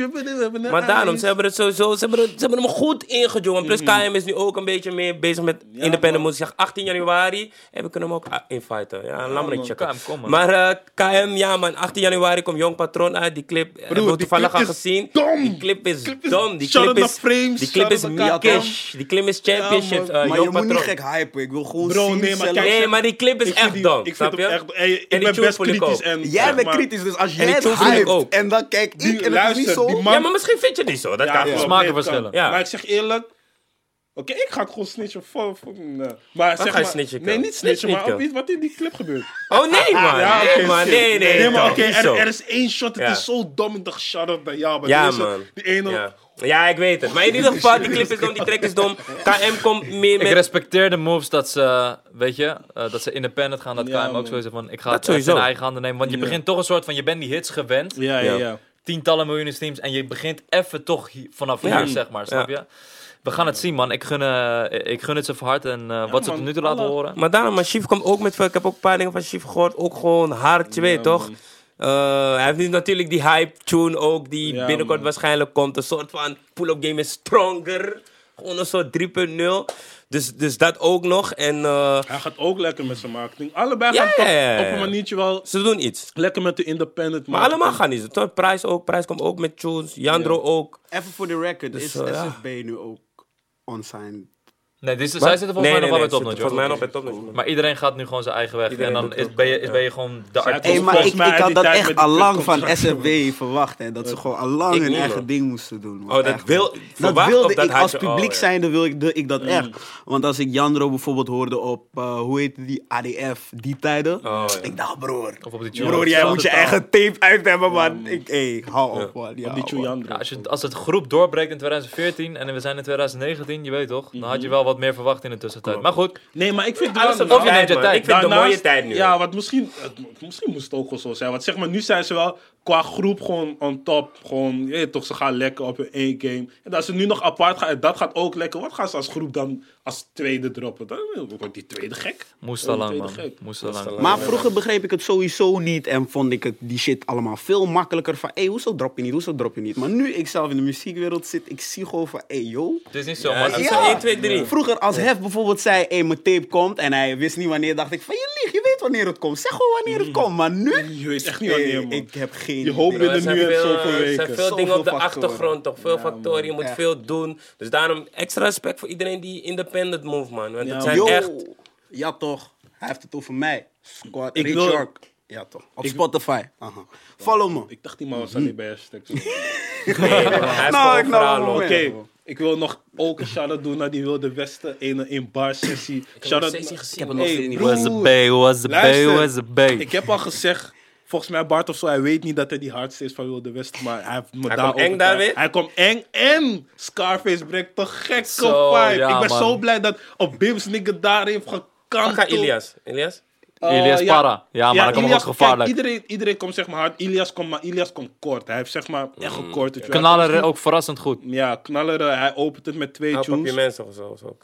eh, Maar daarom, ze hebben het sowieso, ze hebben, het, ze hebben hem goed ingejongen. Plus K M is nu ook een beetje meer bezig met independent man. muziek. Zeg achttien januari en we kunnen hem ook ah, inviten. Ja, laat me man. niet checken. K M, kom, man. Maar eh, K M, ja man, achttien januari komt Jong Patron uit. Die clip hebben we die toevallig clip al is gezien. dom. Die clip is clip is- dom. Die shout-out clip naar is, Frames, die clip is shout-out naar K M. Cash. Die clip is championships. man. eh, maar Jong je moet niet Patron. gek hypen. Ik wil gewoon Bro, zien nee, maar zelf. kijk, Nee, maar die clip is Ik vind echt die- dom. Ik Snap vind hem je? echt... Ey, ik die ben tune best voel ik kritisch. ook. En, Jij zeg bent maar, kritisch, dus als En jij die het tune voel ik hypt ook. en dan kijk ik Die, en het is luister, niet zo... die man- Ja, maar misschien vind je het niet zo. Dat Ja, kan klopt. gewoon. Smaken Nee, het kan. verschillen. Ja. Maar ik zeg eerlijk... Oké, ik ga het gewoon snitchen. Voor, voor, nee. Maar zeg ga je maar... snitchen, Nee, Kel? niet snitchen, Snitch maar niet, op iets wat in die clip gebeurt. Oh nee man. Ja, nee oké, man. shit. Nee, nee. Nee, maar toch, oké, niet er, zo. er is één shot, het Ja. is zo dom. Ik dacht, shut up, ja, maar Ja, deze, man. die ene... Ja. ja, ik weet het. Maar in ieder geval, die clip is dom, die track is dom. K M komt meer Ik met... respecteer de moves dat ze, weet je, eh, dat ze independent gaan. Dat Ja, K M ook man. sowieso van, ik ga Dat het echt in sowieso. eigen handen nemen. Want je Ja. begint toch een soort van, je bent die hits gewend. Ja, ja, Ja. ja. Tientallen miljoenen streams. En je begint even toch hier- vanaf Ja. hier, zeg maar. Snap je? We gaan het zien, man. Ik gun, eh, ik gun het ze van hart. En eh, wat ze man. tot nu toe laten Allah. horen. Maar daarom, maar Chief komt ook met... Ik heb ook een paar dingen van Chief gehoord. Ook gewoon hard, je weet Ja, toch? man. Eh, hij heeft nu natuurlijk die hype tune ook, die Ja, binnenkort man. waarschijnlijk komt. Een soort van pull-up game is stronger. Gewoon een soort drie punt nul. Dus, dus dat ook nog. En eh, Hij gaat ook lekker met zijn marketing. Allebei Ja, gaan toch ja, ja, ja. op een maniertje wel ze doen iets. lekker met de independent Maar marketing. allemaal gaan niet. Toch? Prijs ook. Prijs komt ook met tunes. Jandro Ja. ook. Even voor de record, Dus, is eh, ja. S F B nu ook on-sign? Nee, dit is, zij Wat? zitten volgens mij nog wel bij zit Topnotch. volgens mij hoor. nog bij Topnotch. Maar iedereen gaat nu gewoon zijn eigen weg. Iedereen en dan doet is, ook, ben, je, is, ja. ben je gewoon de Zij artiest. Hey, maar volgens ik, mij ik uit had die dat tijd echt met die al lang van kutcontract. S F B verwacht. Hè, dat ze gewoon al lang Ik hun niet, eigen man. ding moesten doen. man. Oh, dat Echt. wil... Dat verwacht wilde of dat ik had als je- publiek oh, ja. zijnde, wil ik, de, ik dat Mm. echt. Want als ik Jandro bijvoorbeeld hoorde op, uh, hoe heet die, A D F, die tijden. Oh, ja. Ik dacht, broer, Of op die tune. broer, jij hetzelfde moet je taal. eigen tape uit hebben, man. Ik, hey, hou op, man. Ja, Op die man. Chuyandro. Ja, als, je, als het groep doorbreekt in twintig veertien en we zijn in twintig negentien, je weet toch? Dan had je wel wat meer verwacht in de tussentijd. Maar goed, Nee, maar ik vind Alles wel... op Of je neemt je man. tijd. Ik vind het een Daarnaast- mooie tijd nu. Ja, want misschien, het- misschien moest het ook wel zo zijn. Want zeg maar, nu zijn ze wel qua groep gewoon on top. Gewoon, je weet toch, ze gaan lekker op hun één game. En als ze nu nog apart gaan, en dat gaat ook lekker. Wat gaan ze als groep dan als tweede droppen? Dan wordt die tweede gek. moest Oh, al die lang, tweede man. gek. Moest al lang. al lang. Maar vroeger begreep ik het sowieso niet en vond ik het, die shit allemaal veel makkelijker van, hé, hoezo drop je niet, hoezo drop je niet? Maar nu ik zelf in de muziekwereld zit, ik zie gewoon van, hé, yo. Het is niet zo, Ja, maar het is Ja. zo één, twee, drie. Vroeger als Hef bijvoorbeeld zei, hé, mijn tape komt en hij wist niet wanneer, dacht ik van, je liegt, je weet wanneer het komt. Zeg gewoon wanneer het komt, maar nu... Je weet echt niet Hey, wanneer, man. ik heb geen Je hoopt idee. binnen Er nu zijn en veel, zoveel er zijn weken. veel Zoveel dingen op de factoren. achtergrond, toch? Veel Ja, factoren, je man, moet echt. veel doen. Dus daarom extra respect voor iedereen die independent move, man. Want Ja, het zijn Yo, echt... ja toch, hij heeft het over mij. Squad Ik Rich wil- York. Ja toch, op Spotify. Aha. Follow me. Ik dacht die man was alleen bij hashtag. Oké, Nee, man, hij is Nou, gewoon ik nou verhaal, wel hoor. mee. ik wil nog ook een shout-out doen naar die Wilde Westen. In een bar sessie. Ik heb Shout-out nog steeds niet Ik gezien. heb het nog Hey, steeds niet broer. gezien. was a B, was a B, Luister, was a B. Ik heb al gezegd, volgens mij Bart of zo, hij weet niet dat hij die hardste is van Wilde Westen, maar hij heeft me Hij daar komt eng daar weer? Hij komt eng en Scarface brengt toch gekke Zo, vibe. ja, ik ben man. zo blij dat op Bims nigga daar heeft gekant. Ga Ilias. Ilias? Ilias Para. Ja, maar dat kan ook gevaarlijk. Kijk, iedereen, iedereen komt zeg maar hard. Ilias komt, maar Ilias komt kort. Hij heeft zeg maar echt een korte track. Knallen ook verrassend goed. Ja, knaller. Hij opent het met twee Help op je tunes. mensen of zo. is ook.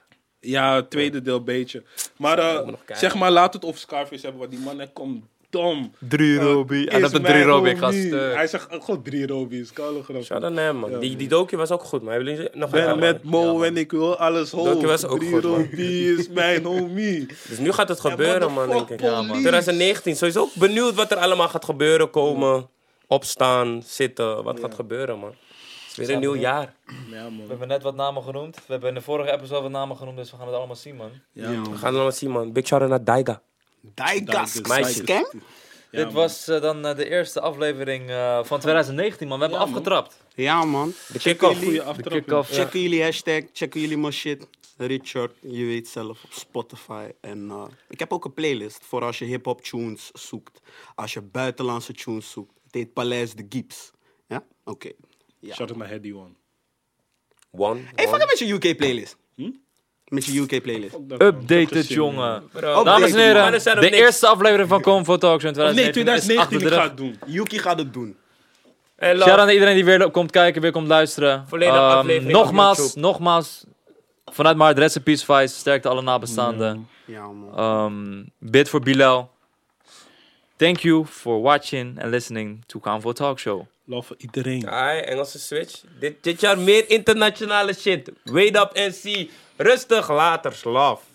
Ja, het tweede deel beetje. Maar uh, moet nog kijken. zeg maar, laat het over Scarface hebben, want die man hij komt dom. Drie Uh, Robbie. En is op de mijn drie Robbie, ik ga homie. stuk. Hij zegt uh, gewoon drie Robbie's, koude grap. Shout out naar hem, man. Ja, die, man. die docu was ook goed, man. Hebben jullie nog Ben een met Mo Ja, man. en ik wil alles hoog. Docu was ook drie goed, man. Robbie is mijn homie. Dus nu gaat het En gebeuren, what the man, fuck, denk ik. Ja, man. police? twintig negentien, sowieso ook benieuwd wat er allemaal gaat gebeuren, komen, opstaan, zitten, wat gaat gebeuren, man. Het is weer een nieuw jaar. Ja, man. We hebben net wat namen genoemd. We hebben in de vorige episode wat namen genoemd, dus we gaan het allemaal zien, man. Ja, Ja, man. We gaan allemaal zien, man. Big shout out naar Daiga. Daigas Meisjes. scam? Ja, Dit man. was eh, dan eh, de eerste aflevering eh, van twintig negentien, man. We hebben Ja, man. afgetrapt. Ja, man. De kick-off. Goeie De aftrap. kick-off. Ja. Checken jullie hashtag, checken jullie mijn shit. Richard, je weet zelf, op Spotify. En uh, ik heb ook een playlist voor als je hip-hop tunes zoekt. Als je buitenlandse tunes zoekt. Het heet Paleis de Gips. Ja? Oké. Ja. Shout out naar Heady One. One. Hey, fuck one. it met je U K playlist. Met je U K playlist. Updated, jongen. Bro, Dames en man, heren, er zijn de nog niks. eerste aflevering van Convo Talks in Of nee, twintig negentien twintig negentien, is ik ga achter het de rug. doen. Yuki gaat het doen. En Shout out love. naar iedereen die weer lo- komt kijken, weer komt luisteren. Volledige Ehm, aflevering op nogmaals, YouTube. nogmaals, vanuit mijn hart, rest in peace, Vice. Sterkte alle nabestaanden. Ja, man. Ehm, bid voor Bilal. Thank you for watching and listening to Convo Talk Show. Love voor iedereen. Ai, Engelse switch. Dit, dit jaar meer internationale shit. Wait up and see. Rustig, later, love.